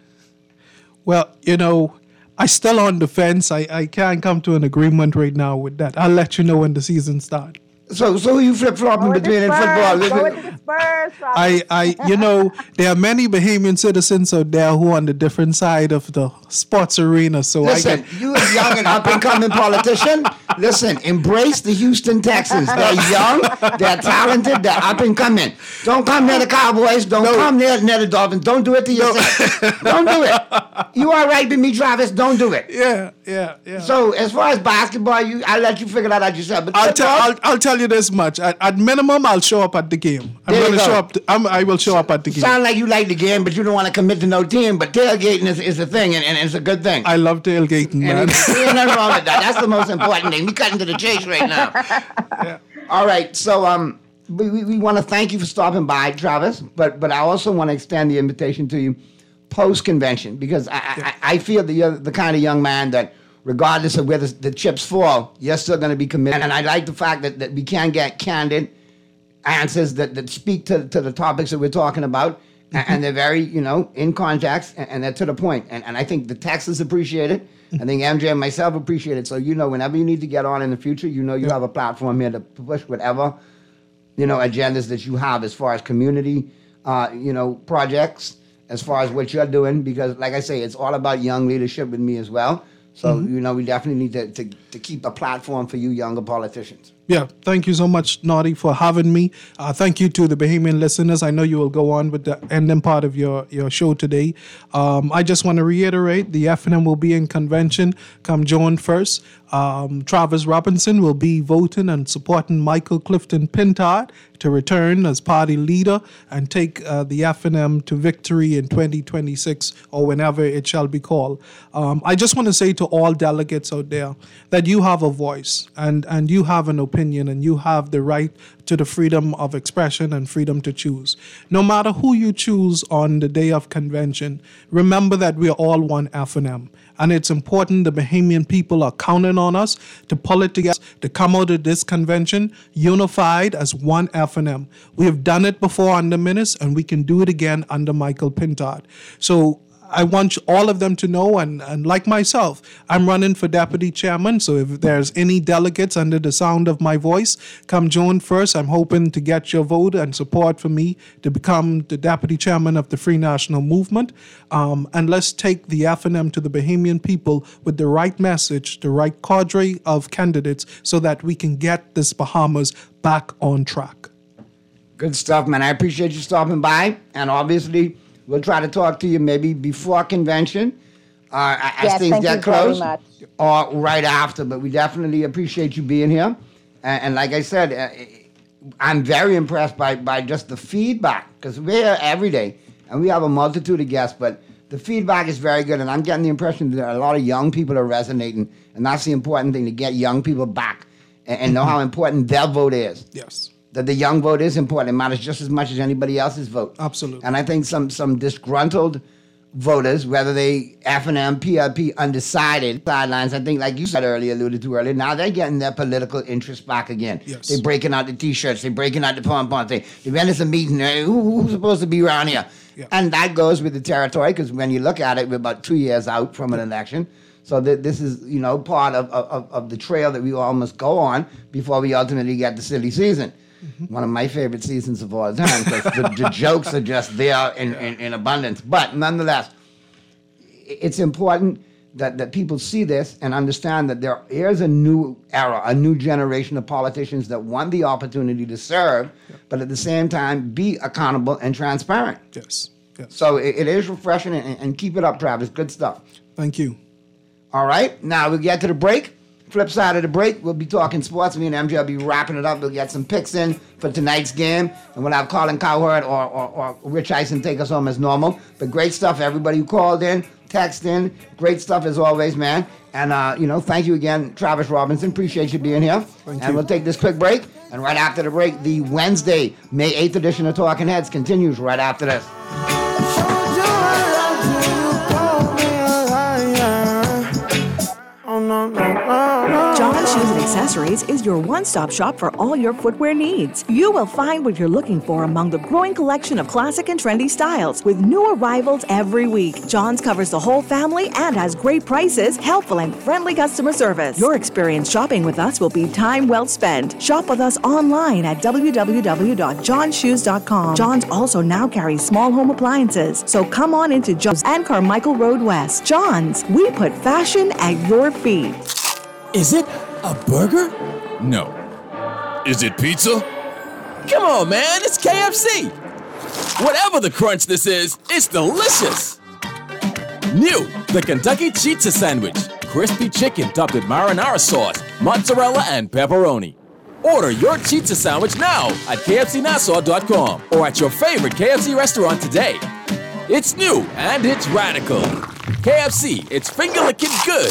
Well, you know, I still on the fence. I, I can't come to an agreement right now with that. I'll let you know when the season starts. So, so who you flip-flopping between in football? Go with the Spurs, I, I, you know, there are many Bahamian citizens out there who are on the different side of the sports arena. So listen, I get... you a young and up-and-coming politician, listen, embrace the Houston Texans. They're young, they're talented, they're up-and-coming. Don't come near the Cowboys. Don't no. come near, near the Dolphins. Don't do it to yourself. No. Don't do it. You all right with me, Travis? Don't do it. Yeah, yeah, yeah. So as far as basketball, you, I'll let you figure that out yourself. But I'll, tell, I'll, I'll tell you this much. At, at minimum, I'll show up at the game. I'm going to show up. To, I'm, I will show up at the game. Sound like you like the game, but you don't want to commit to no team. But tailgating is, is a thing, and, and it's a good thing. I love tailgating, man. And there's nothing wrong with that. That's the most important thing. We cutting to the chase right now. Yeah. All right. So um, we, we, we want to thank you for stopping by, Travis. But but I also want to extend the invitation to you post-convention because I, yeah. I, I feel that you're the kind of young man that regardless of where the, the chips fall, you're still going to be committed. And I like the fact that, that we can get candid answers that, that speak to, to the topics that we're talking about. Mm-hmm. And they're very, you know, in context, and, and they're to the point. And, and I think the Texans appreciate it. I think M J and myself appreciate it. So, you know, whenever you need to get on in the future, you know you yeah. have a platform here to push whatever, you know, agendas that you have as far as community, uh, you know, projects, as far as what you're doing. Because, like I say, it's all about young leadership with me as well. So, mm-hmm. you know, we definitely need to, to, to keep a platform for you younger politicians. Yeah, thank you so much, Naughty, for having me. Uh, thank you to the Bahamian listeners. I know you will go on with the ending part of your, your show today. Um, I just want to reiterate, the F N M will be in convention come June first. Um, Travis Robinson will be voting and supporting Michael Clifton Pintard to return as party leader and take uh, the F N M to victory in twenty twenty-six or whenever it shall be called. Um, I just want to say to all delegates out there that you have a voice and, and you have an opinion and you have the right to the freedom of expression and freedom to choose. No matter who you choose on the day of convention, remember that we are all one F N M. And it's important the Bahamian people are counting on us to pull it together, to come out of this convention unified as one F N M. We have done it before under Minnis, and we can do it again under Michael Pintard. So I want all of them to know, and, and like myself, I'm running for deputy chairman, so if there's any delegates under the sound of my voice, come June first, I'm hoping to get your vote and support for me to become the deputy chairman of the Free National Movement. Um, and let's take the F N M to the Bahamian people with the right message, the right cadre of candidates, so that we can get this Bahamas back on track. Good stuff, man. I appreciate you stopping by, and obviously we'll try to talk to you maybe before convention, uh, as yes, things thank get you close, very much. or right after. But we definitely appreciate you being here. And, and like I said, uh, I'm very impressed by, by just the feedback, because we're here every day, and we have a multitude of guests, but the feedback is very good, and I'm getting the impression that a lot of young people are resonating, and that's the important thing, to get young people back and, and know how important their vote is. Yes. That the young vote is important. It matters just as much as anybody else's vote. Absolutely. And I think some some disgruntled voters, whether they F and M, P L P, undecided, sidelines, I think, like you said earlier, alluded to earlier, now they're getting their political interest back again. Yes. They're breaking out the T-shirts. They're breaking out the pom-poms. They, they went to some meeting. Who, who's supposed to be around here? Yeah. And that goes with the territory, because when you look at it, we're about two years out from an election. So th- this is, you know, part of, of, of the trail that we all must go on before we ultimately get the silly season. Mm-hmm. One of my favorite seasons of all time, because the, the jokes are just there in, in, in abundance. But nonetheless, it's important that, that people see this and understand that there is a new era, a new generation of politicians that want the opportunity to serve, yeah. but at the same time be accountable and transparent. Yes. yes. So it, it is refreshing, and, and keep it up, Travis. Good stuff. Thank you. All right. Now we get to the break. Flip side of the break, we'll be talking sports. Me and M J will be wrapping it up. We'll get some picks in for tonight's game, and we'll have Colin Cowherd or, or, or Rich Eisen take us home as normal. But great stuff, everybody who called in, text in. Great stuff as always, man. And, uh, you know, thank you again, Travis Robinson. Appreciate you being here. Thank and you. We'll take this quick break. And right after the break, the Wednesday, May eighth edition of Talking Heads continues right after this. John Shoes and Accessories is your one-stop shop for all your footwear needs. You will find what you're looking for among the growing collection of classic and trendy styles with new arrivals every week. John's covers the whole family and has great prices, helpful and friendly customer service. Your experience shopping with us will be time well spent. Shop with us online at w w w dot john shoes dot com. John's also now carries small home appliances, so come on into John's and Carmichael Road West. John's, we put fashion at your feet. Is it a burger? No. Is it pizza? Come on, man, it's K F C. Whatever the crunch this is, it's delicious. New, the Kentucky Pizza Sandwich. Crispy chicken topped with marinara sauce, mozzarella, and pepperoni. Order your pizza sandwich now at k f c nassau dot com or at your favorite K F C restaurant today. It's new and it's radical. K F C, it's finger-licking good.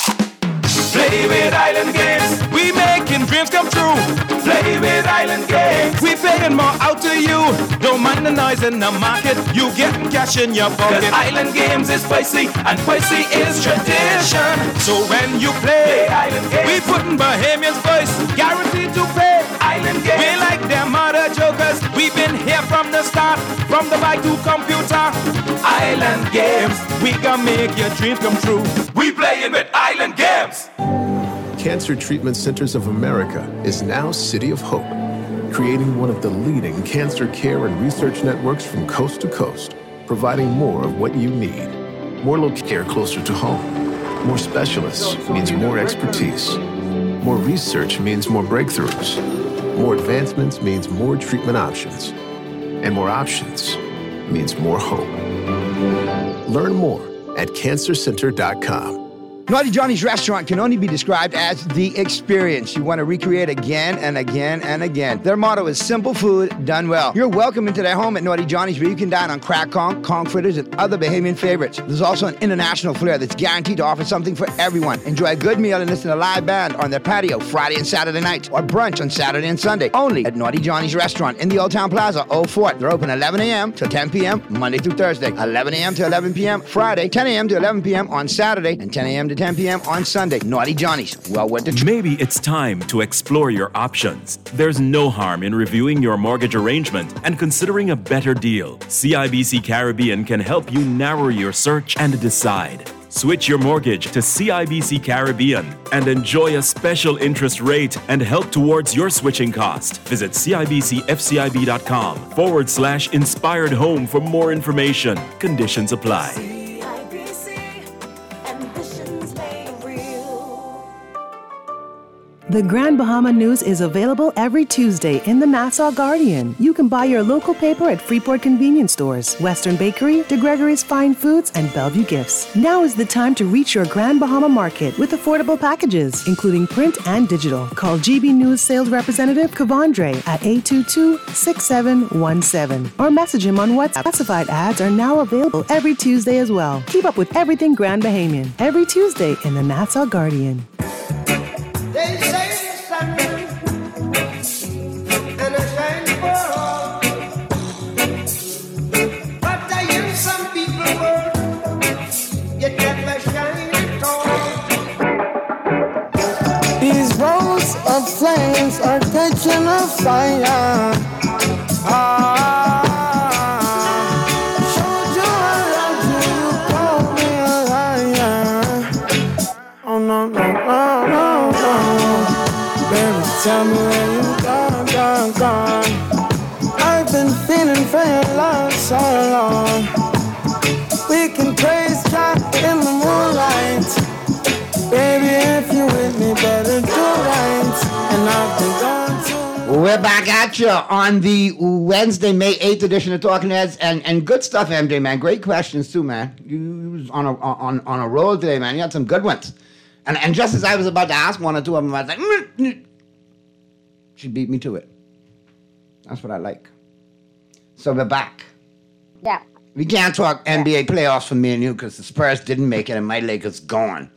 Play with Island Games, we making dreams come true. Play with Island Games, we paying more out to you. Don't mind the noise in the market, you getting cash in your pocket. 'Cause Island Games is spicy, and spicy is tradition. So when you play, play Island Games, we putting Bahamians first, guaranteed to pay. Island Games, we like them other jokers. We've been here from the start, from the bike to computer. Island Games, we can make your dreams come true. We playing with Island Games. Cancer Treatment Centers of America is now City of Hope, creating one of the leading cancer care and research networks from coast to coast, providing more of what you need. More local care closer to home. More specialists means more expertise. More research means more breakthroughs. More advancements means more treatment options. And more options means more hope. Learn more at cancer center dot com. Naughty Johnny's restaurant can only be described as the experience you want to recreate again and again and again. Their motto is simple food done well. You're welcome into their home at Naughty Johnny's, where you can dine on crack conch, conch fritters, and other Bahamian favorites. There's also an international flair that's guaranteed to offer something for everyone. Enjoy a good meal and listen to a live band on their patio Friday and Saturday nights, or brunch on Saturday and Sunday. Only at Naughty Johnny's restaurant in the Old Town Plaza, Old Fort. They're open eleven a.m. to ten p.m. Monday through Thursday, eleven a.m. to eleven p.m. Friday, ten a.m. to eleven p.m. on Saturday, and ten a.m. to ten p.m. on Sunday. Naughty Johnny's. Well worth the trip. Maybe it's time to explore your options. There's no harm in reviewing your mortgage arrangement and considering a better deal. C I B C Caribbean can help you narrow your search and decide. Switch your mortgage to C I B C Caribbean and enjoy a special interest rate and help towards your switching cost. Visit cibcfcib.com forward slash inspired home for more information. Conditions apply. The Grand Bahama News is available every Tuesday in the Nassau Guardian. You can buy your local paper at Freeport convenience stores, Western Bakery, De Gregory's Fine Foods, and Bellevue Gifts. Now is the time to reach your Grand Bahama market with affordable packages, including print and digital. Call G B News sales representative Kavandre at eight two two, six seven one seven or message him on WhatsApp. Classified ads are now available every Tuesday as well. Keep up with everything Grand Bahamian every Tuesday in the Nassau Guardian. They say the sun and a shine for all, but I hear some people word, yet never shine at all. These rows of flames are catching a fire. Ah, showed you I love you, you called me a liar. Oh no no no no. Baby, tell me where you gone, gone, gone. I've been feeling for your love so long. We can praise God in the moonlight. Baby, if you with me, better do right. And I've been gone too. We're back at you on the Wednesday, May eighth edition of Talking Heads, and, and good stuff, M J, man. Great questions too, man. You was on a on on a roll today, man. You had some good ones. And and just as I was about to ask one or two of them, I was like, mm-hmm. She beat me to it. That's what I like. So we're back. Yeah. We can't talk N B A playoffs for me and you because the Spurs didn't make it and my Lakers gone.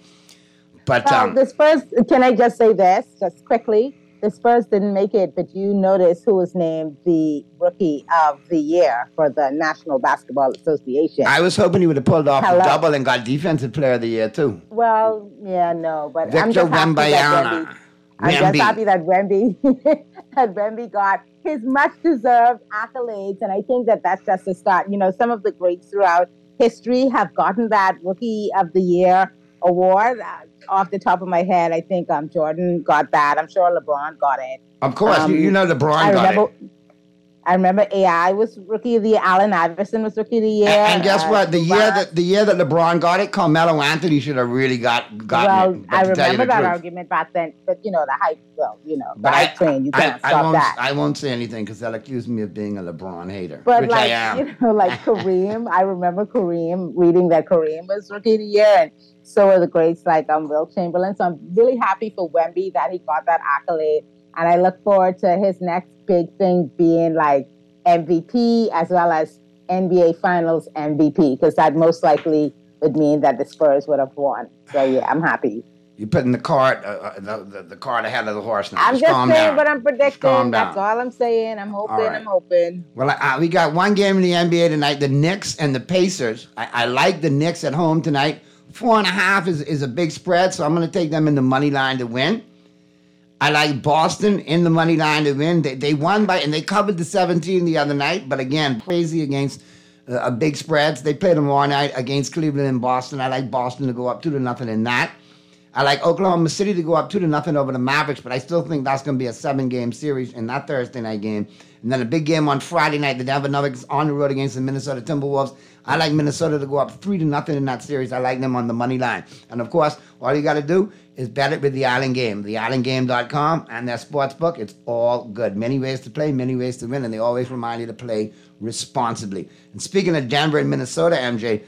But well, um, the Spurs, can I just say this, just quickly? The Spurs didn't make it, but you notice who was named the Rookie of the Year for the National Basketball Association. I was hoping he would have pulled off Hello. a double and got Defensive Player of the Year too. Well, yeah, no, but Victor I'm just happy that Wembanyama. Wemby, I'm just happy that Wemby, that Wemby got his much-deserved accolades, and I think that that's just a start. You know, some of the greats throughout history have gotten that Rookie of the Year award. Uh, off the top of my head, I think um, Jordan got that. I'm sure LeBron got it. Of course, Um, you, you know LeBron I got remember, it. I remember A I was Rookie of the Year. Allen Iverson was Rookie of the Year. And, and guess uh, what? The year LeBron- that the year that LeBron got it, Carmelo Anthony should have really got gotten well, it. But I to tell you remember the that truth. argument back then, but you know the hype. Well, you know the But hype train. You I, can't I stop won't. that. I won't say anything because they'll accuse me of being a LeBron hater, But which like I am. you know, like Kareem, I remember Kareem reading that Kareem was Rookie of the Year, and so are the greats like um Will Chamberlain. So I'm really happy for Wemby that he got that accolade, and I look forward to his next big thing being like M V P as well as N B A Finals M V P, because that most likely would mean that the Spurs would have won. So yeah, I'm happy. You're putting the cart, uh, the, the, the cart ahead of the horse now. I'm Just just calm saying down. what I'm predicting. calm That's down. all I'm saying. I'm hoping. All right. I'm hoping. Well, uh, we got one game in the N B A tonight. The Knicks and the Pacers. I, I like the Knicks at home tonight. Four and a half is, is a big spread, so I'm going to take them in the money line to win. I like Boston in the money line to win. They, they won by, and they covered the seventeen the other night, but again, crazy against uh, a big spreads. They played tomorrow night against Cleveland and Boston. I like Boston to go up two to nothing in that. I like Oklahoma City to go up two to nothing over the Mavericks, but I still think that's going to be a seven-game series in that Thursday night game. And then a big game on Friday night, the Denver Nuggets on the road against the Minnesota Timberwolves. I like Minnesota to go up three to nothing in that series. I like them on the money line. And of course, all you got to do is bet it with the Island Game, the island game dot com and their sports book. It's all good. Many ways to play, many ways to win, and they always remind you to play responsibly. And speaking of Denver and Minnesota, M J,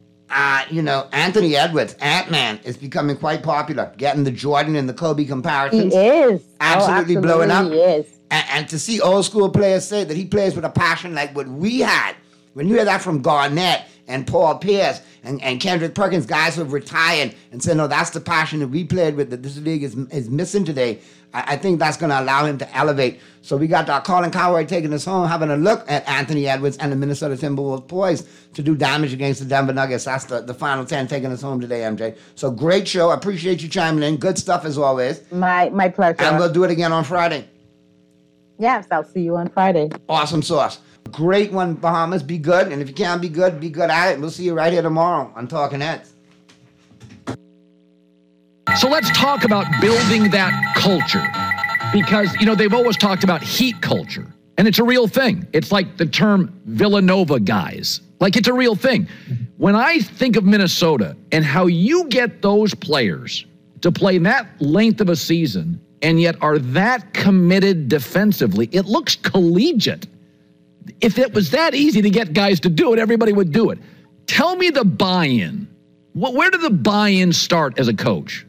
uh, you know, Anthony Edwards, Ant-Man, is becoming quite popular, getting the Jordan and the Kobe comparisons. He is. Absolutely, Oh, absolutely blowing up. He is. And, and to see old school players say that he plays with a passion like what we had. When you hear that from Garnett and Paul Pierce and, and Kendrick Perkins, guys who have retired and say, no, that's the passion that we played with that this league is, is missing today, I, I think that's going to allow him to elevate. So we got uh, Colin Cowherd taking us home, having a look at Anthony Edwards and the Minnesota Timberwolves poised to do damage against the Denver Nuggets. That's the, the final ten taking us home today, M J. So great show. I appreciate you chiming in. Good stuff as always. My my pleasure. And we'll do it again on Friday. Yes, I'll see you on Friday. Awesome sauce. Great one, Bahamas. Be good. And if you can't be good, be good at it. We'll see you right here tomorrow on Talking Heads. So let's talk about building that culture. Because, you know, they've always talked about heat culture. And it's a real thing. It's like the term Villanova guys. Like, it's a real thing. When I think of Minnesota and how you get those players to play that length of a season and yet are that committed defensively. It looks collegiate. If it was that easy to get guys to do it, everybody would do it. Tell me the buy-in. Where did the buy-in start as a coach?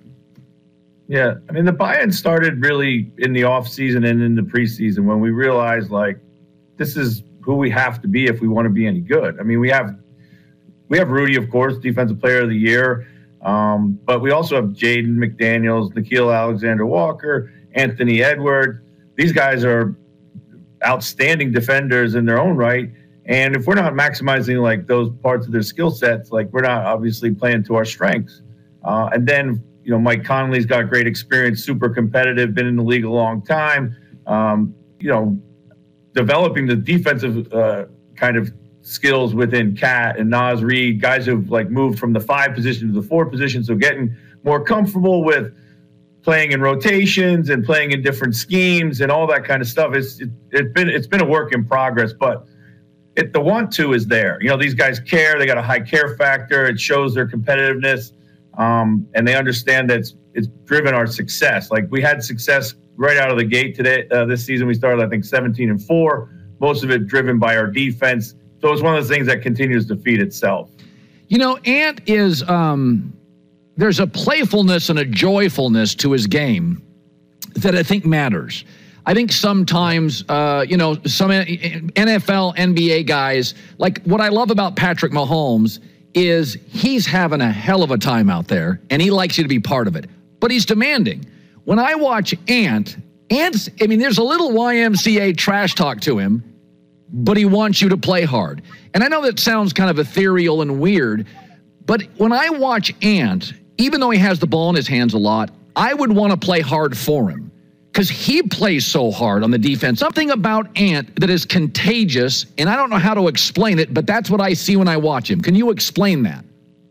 Yeah, I mean, the buy-in started really in the offseason and in the preseason when we realized, like, this is who we have to be if we want to be any good. I mean, we have we have Rudy, of course, Defensive Player of the Year, um, but we also have Jaden McDaniels, Nickeil Alexander-Walker, Anthony Edwards. These guys are outstanding defenders in their own right, and if we're not maximizing, like, those parts of their skill sets, like, we're not obviously playing to our strengths. Uh, and then, you know, Mike Conley's got great experience, super competitive, been in the league a long time, um, you know, developing the defensive uh, kind of skills within Cat and Naz Reid, guys who've like moved from the five position to the four position, so getting more comfortable with playing in rotations and playing in different schemes and all that kind of stuff. It's it, it's been it's been a work in progress, but it, the want to is there. You know, these guys care. They got a high care factor. It shows their competitiveness, um, and they understand that it's, it's driven our success. Like, we had success right out of the gate today. Uh, this season, we started, I think, seventeen and four. Most of it driven by our defense. So it's one of those things that continues to feed itself. You know, Ant is um, there's a playfulness and a joyfulness to his game that I think matters. I think sometimes, uh, you know, some N F L, N B A guys, like what I love about Patrick Mahomes is he's having a hell of a time out there, and he likes you to be part of it. But he's demanding. When I watch Ant, Ant's, I mean, there's a little Y M C A trash talk to him, but he wants you to play hard. And I know that sounds kind of ethereal and weird, but when I watch Ant, even though he has the ball in his hands a lot, I would want to play hard for him because he plays so hard on the defense. Something about Ant that is contagious, and I don't know how to explain it, but that's what I see when I watch him. Can you explain that?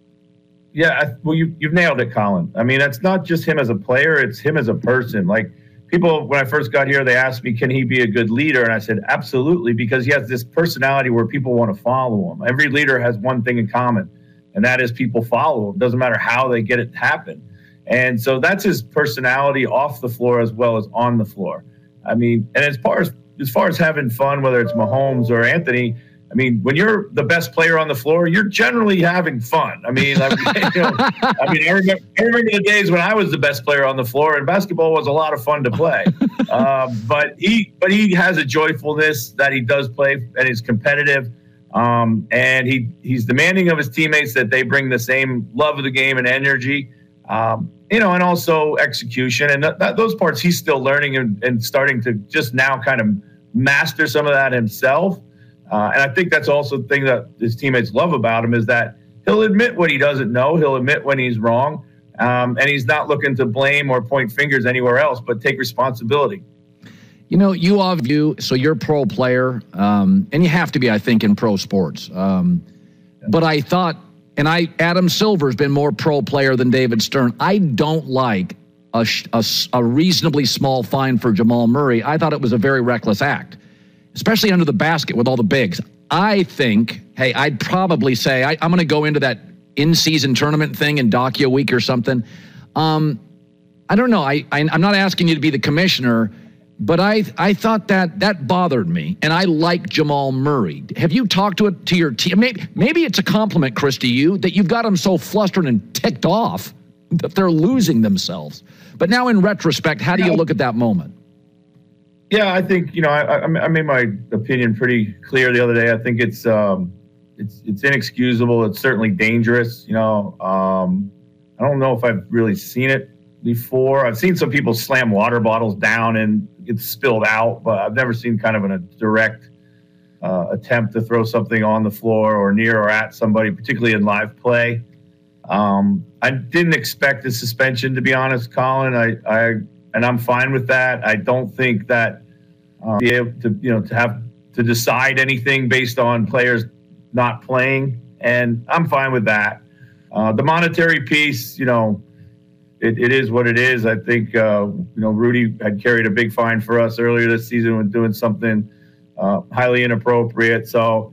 Yeah, I, well, you, you've nailed it, Colin. I mean, it's not just him as a player, it's him as a person. Like, people, when I first got here, they asked me, can he be a good leader? And I said, absolutely, because he has this personality where people want to follow him. Every leader has one thing in common, and that is people follow him. Doesn't matter how they get it to happen. And so that's his personality off the floor as well as on the floor. I mean, and as far as, as far as having fun, whether it's Mahomes or Anthony, I mean, when you're the best player on the floor, you're generally having fun. I mean, I, you know, I mean, I remember, I remember the days when I was the best player on the floor, and basketball was a lot of fun to play. um, but he, but he has a joyfulness that he does play, and he's competitive, um, and he he's demanding of his teammates that they bring the same love of the game and energy, um, you know, and also execution, and th- that, those parts he's still learning and, and starting to just now kind of master some of that himself. Uh, and I think that's also the thing that his teammates love about him is that he'll admit what he doesn't know. He'll admit when he's wrong. Um, and he's not looking to blame or point fingers anywhere else, but take responsibility. You know, you all of you, so you're a pro player, um, and you have to be, I think, in pro sports. Um, but I thought, and I, Adam Silver's been more pro player than David Stern. I don't like a, a, a reasonably small fine for Jamal Murray. I thought it was a very reckless act, especially under the basket with all the bigs. I think, hey, I'd probably say, I, I'm going to go into that in-season tournament thing in Dacia week or something. Um, I don't know. I, I, I'm not asking you to be the commissioner, but I I thought that that bothered me, and I like Jamal Murray. Have you talked to it to your team? Maybe, maybe it's a compliment, Chris, to you, that you've got them so flustered and ticked off that they're losing themselves. But now in retrospect, how do you look at that moment? Yeah, I think, you know, I, I made my opinion pretty clear the other day. I think it's um, it's it's inexcusable. It's certainly dangerous. You know, um, I don't know if I've really seen it before. I've seen some people slam water bottles down and get spilled out, but I've never seen kind of an, a direct uh, attempt to throw something on the floor or near or at somebody, particularly in live play. Um, I didn't expect a suspension, to be honest, Colin. I, I and I'm fine with that. I don't think that uh, be able to, you know, to have to decide anything based on players not playing, and I'm fine with that. Uh, the monetary piece, you know, it, it is what it is. I think, uh, you know, Rudy had carried a big fine for us earlier this season with doing something uh, highly inappropriate. So,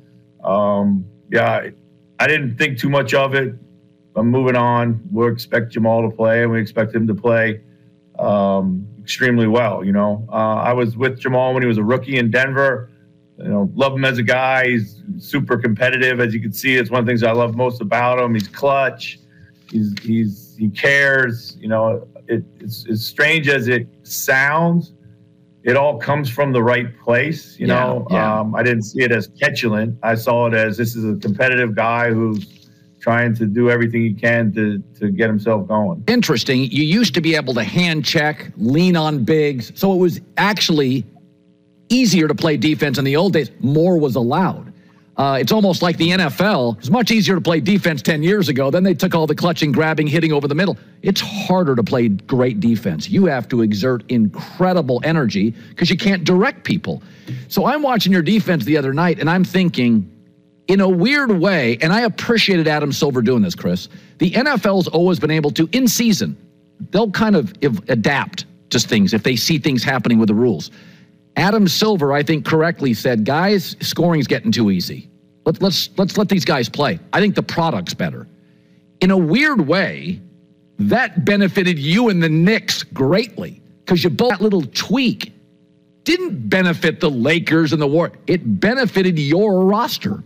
um, yeah, I didn't think too much of it. I'm moving on. We expect Jamal to play, and we expect him to play. Um, extremely well. You know, uh, I was with Jamal when he was a rookie in Denver. You know, love him as a guy. He's super competitive, as you can see. It's one of the things I love most about him. He's clutch. He's he's he cares. You know, it, it's as strange as it sounds. It all comes from the right place. You Yeah, know, yeah. Um, I didn't see it as petulant. I saw it as this is a competitive guy who's trying to do everything he can to to get himself going. Interesting. You used to be able to hand check, lean on bigs. So it was actually easier to play defense in the old days. More was allowed. Uh, it's almost like the N F L. It was much easier to play defense ten years ago. Then they took all the clutching, grabbing, hitting over the middle. It's harder to play great defense. You have to exert incredible energy because you can't direct people. So I'm watching your defense the other night, and I'm thinking, in a weird way, and I appreciated Adam Silver doing this, Chris, the N F L's always been able to, in season, they'll kind of ev- adapt to things if they see things happening with the rules. Adam Silver, I think, correctly said, guys, scoring's getting too easy. Let's let's let's let these guys play. I think the product's better. In a weird way, that benefited you and the Knicks greatly because you both that little tweak didn't benefit the Lakers and the Warriors. It benefited your roster.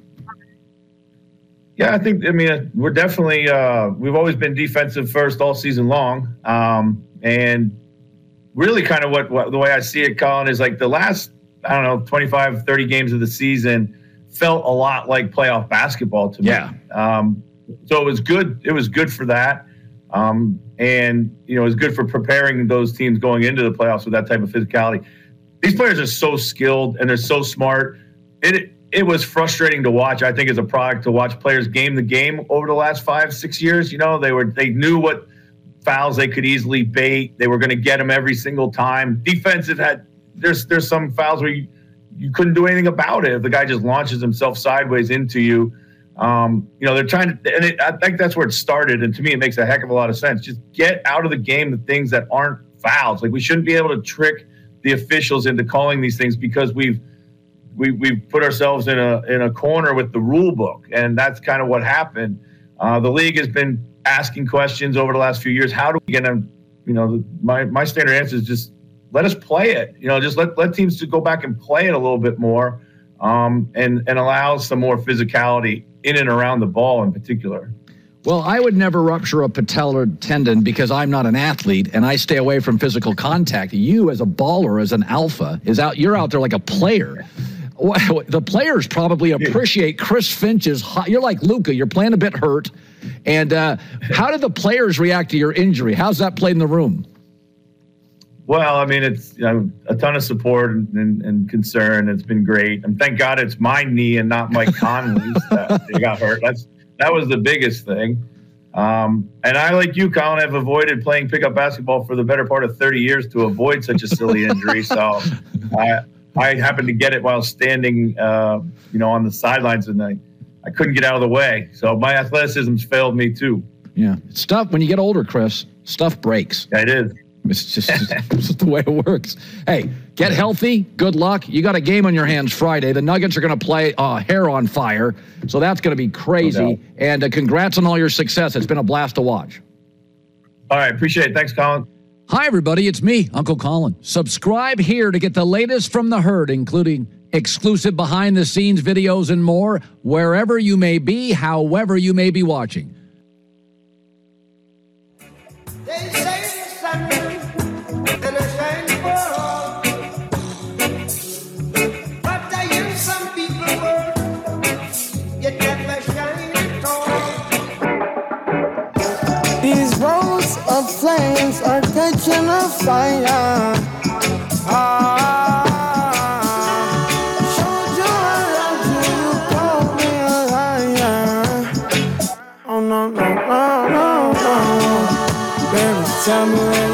Yeah, I think, I mean, we're definitely, uh, we've always been defensive first all season long. Um, and really kind of what, what the way I see it, Colin, is like the last, I don't know, twenty-five, thirty games of the season felt a lot like playoff basketball to me. Yeah. Um, so it was good. It was good for that. Um, and, you know, it was good for preparing those teams going into the playoffs with that type of physicality. These players are so skilled and they're so smart. It, It was frustrating to watch, I think, as a product to watch players game the game over the last five, six years. You know, they were they knew what fouls they could easily bait. They were going to get them every single time. Defensive had there's there's some fouls where you, you couldn't do anything about it if the guy just launches himself sideways into you. Um, you know, they're trying to, and it, I think that's where it started. And to me, it makes a heck of a lot of sense. Just get out of the game the things that aren't fouls. Like we shouldn't be able to trick the officials into calling these things because we've. We we put ourselves in a in a corner with the rule book, and that's kind of what happened. Uh, the league has been asking questions over the last few years. How do we get them? You know, the, my my standard answer is just let us play it. You know, just let let teams to go back and play it a little bit more, um, and and allow some more physicality in and around the ball in particular. Well, I would never rupture a patellar tendon because I'm not an athlete and I stay away from physical contact. You, as a baller, as an alpha, is out. You're out there like a player. The players probably appreciate Chris Finch's hot. You're like Luka. You're playing a bit hurt. And uh, how did the players react to your injury? How's that played in the room? Well, I mean, it's you know, a ton of support and, and, and concern. It's been great. And thank God it's my knee and not Mike Conley's that he got hurt. That's That was the biggest thing. Um, and I, like you, Colin, have avoided playing pickup basketball for the better part of thirty years to avoid such a silly injury. So I I happened to get it while standing, uh, you know, on the sidelines, and I, I couldn't get out of the way. So my athleticism's failed me too. Yeah, stuff. When you get older, Chris, stuff breaks. Yeah, it is. It's just, it's just the way it works. Hey, get healthy. Good luck. You got a game on your hands Friday. The Nuggets are going to play uh, hair on fire, so that's going to be crazy. No doubt. And uh, congrats on all your success. It's been a blast to watch. All right, appreciate it. Thanks, Colin. Hi, everybody. It's me, Uncle Colin. Subscribe here to get the latest from the herd, including exclusive behind-the-scenes videos and more, wherever you may be, however you may be watching. They say the sun and I shine for all. But I hear some people word, yet never shine at all. These rows of flames are catching a fire. Ah, showed you I love you, call me a liar. Oh no, no, no, no. Baby, tell me where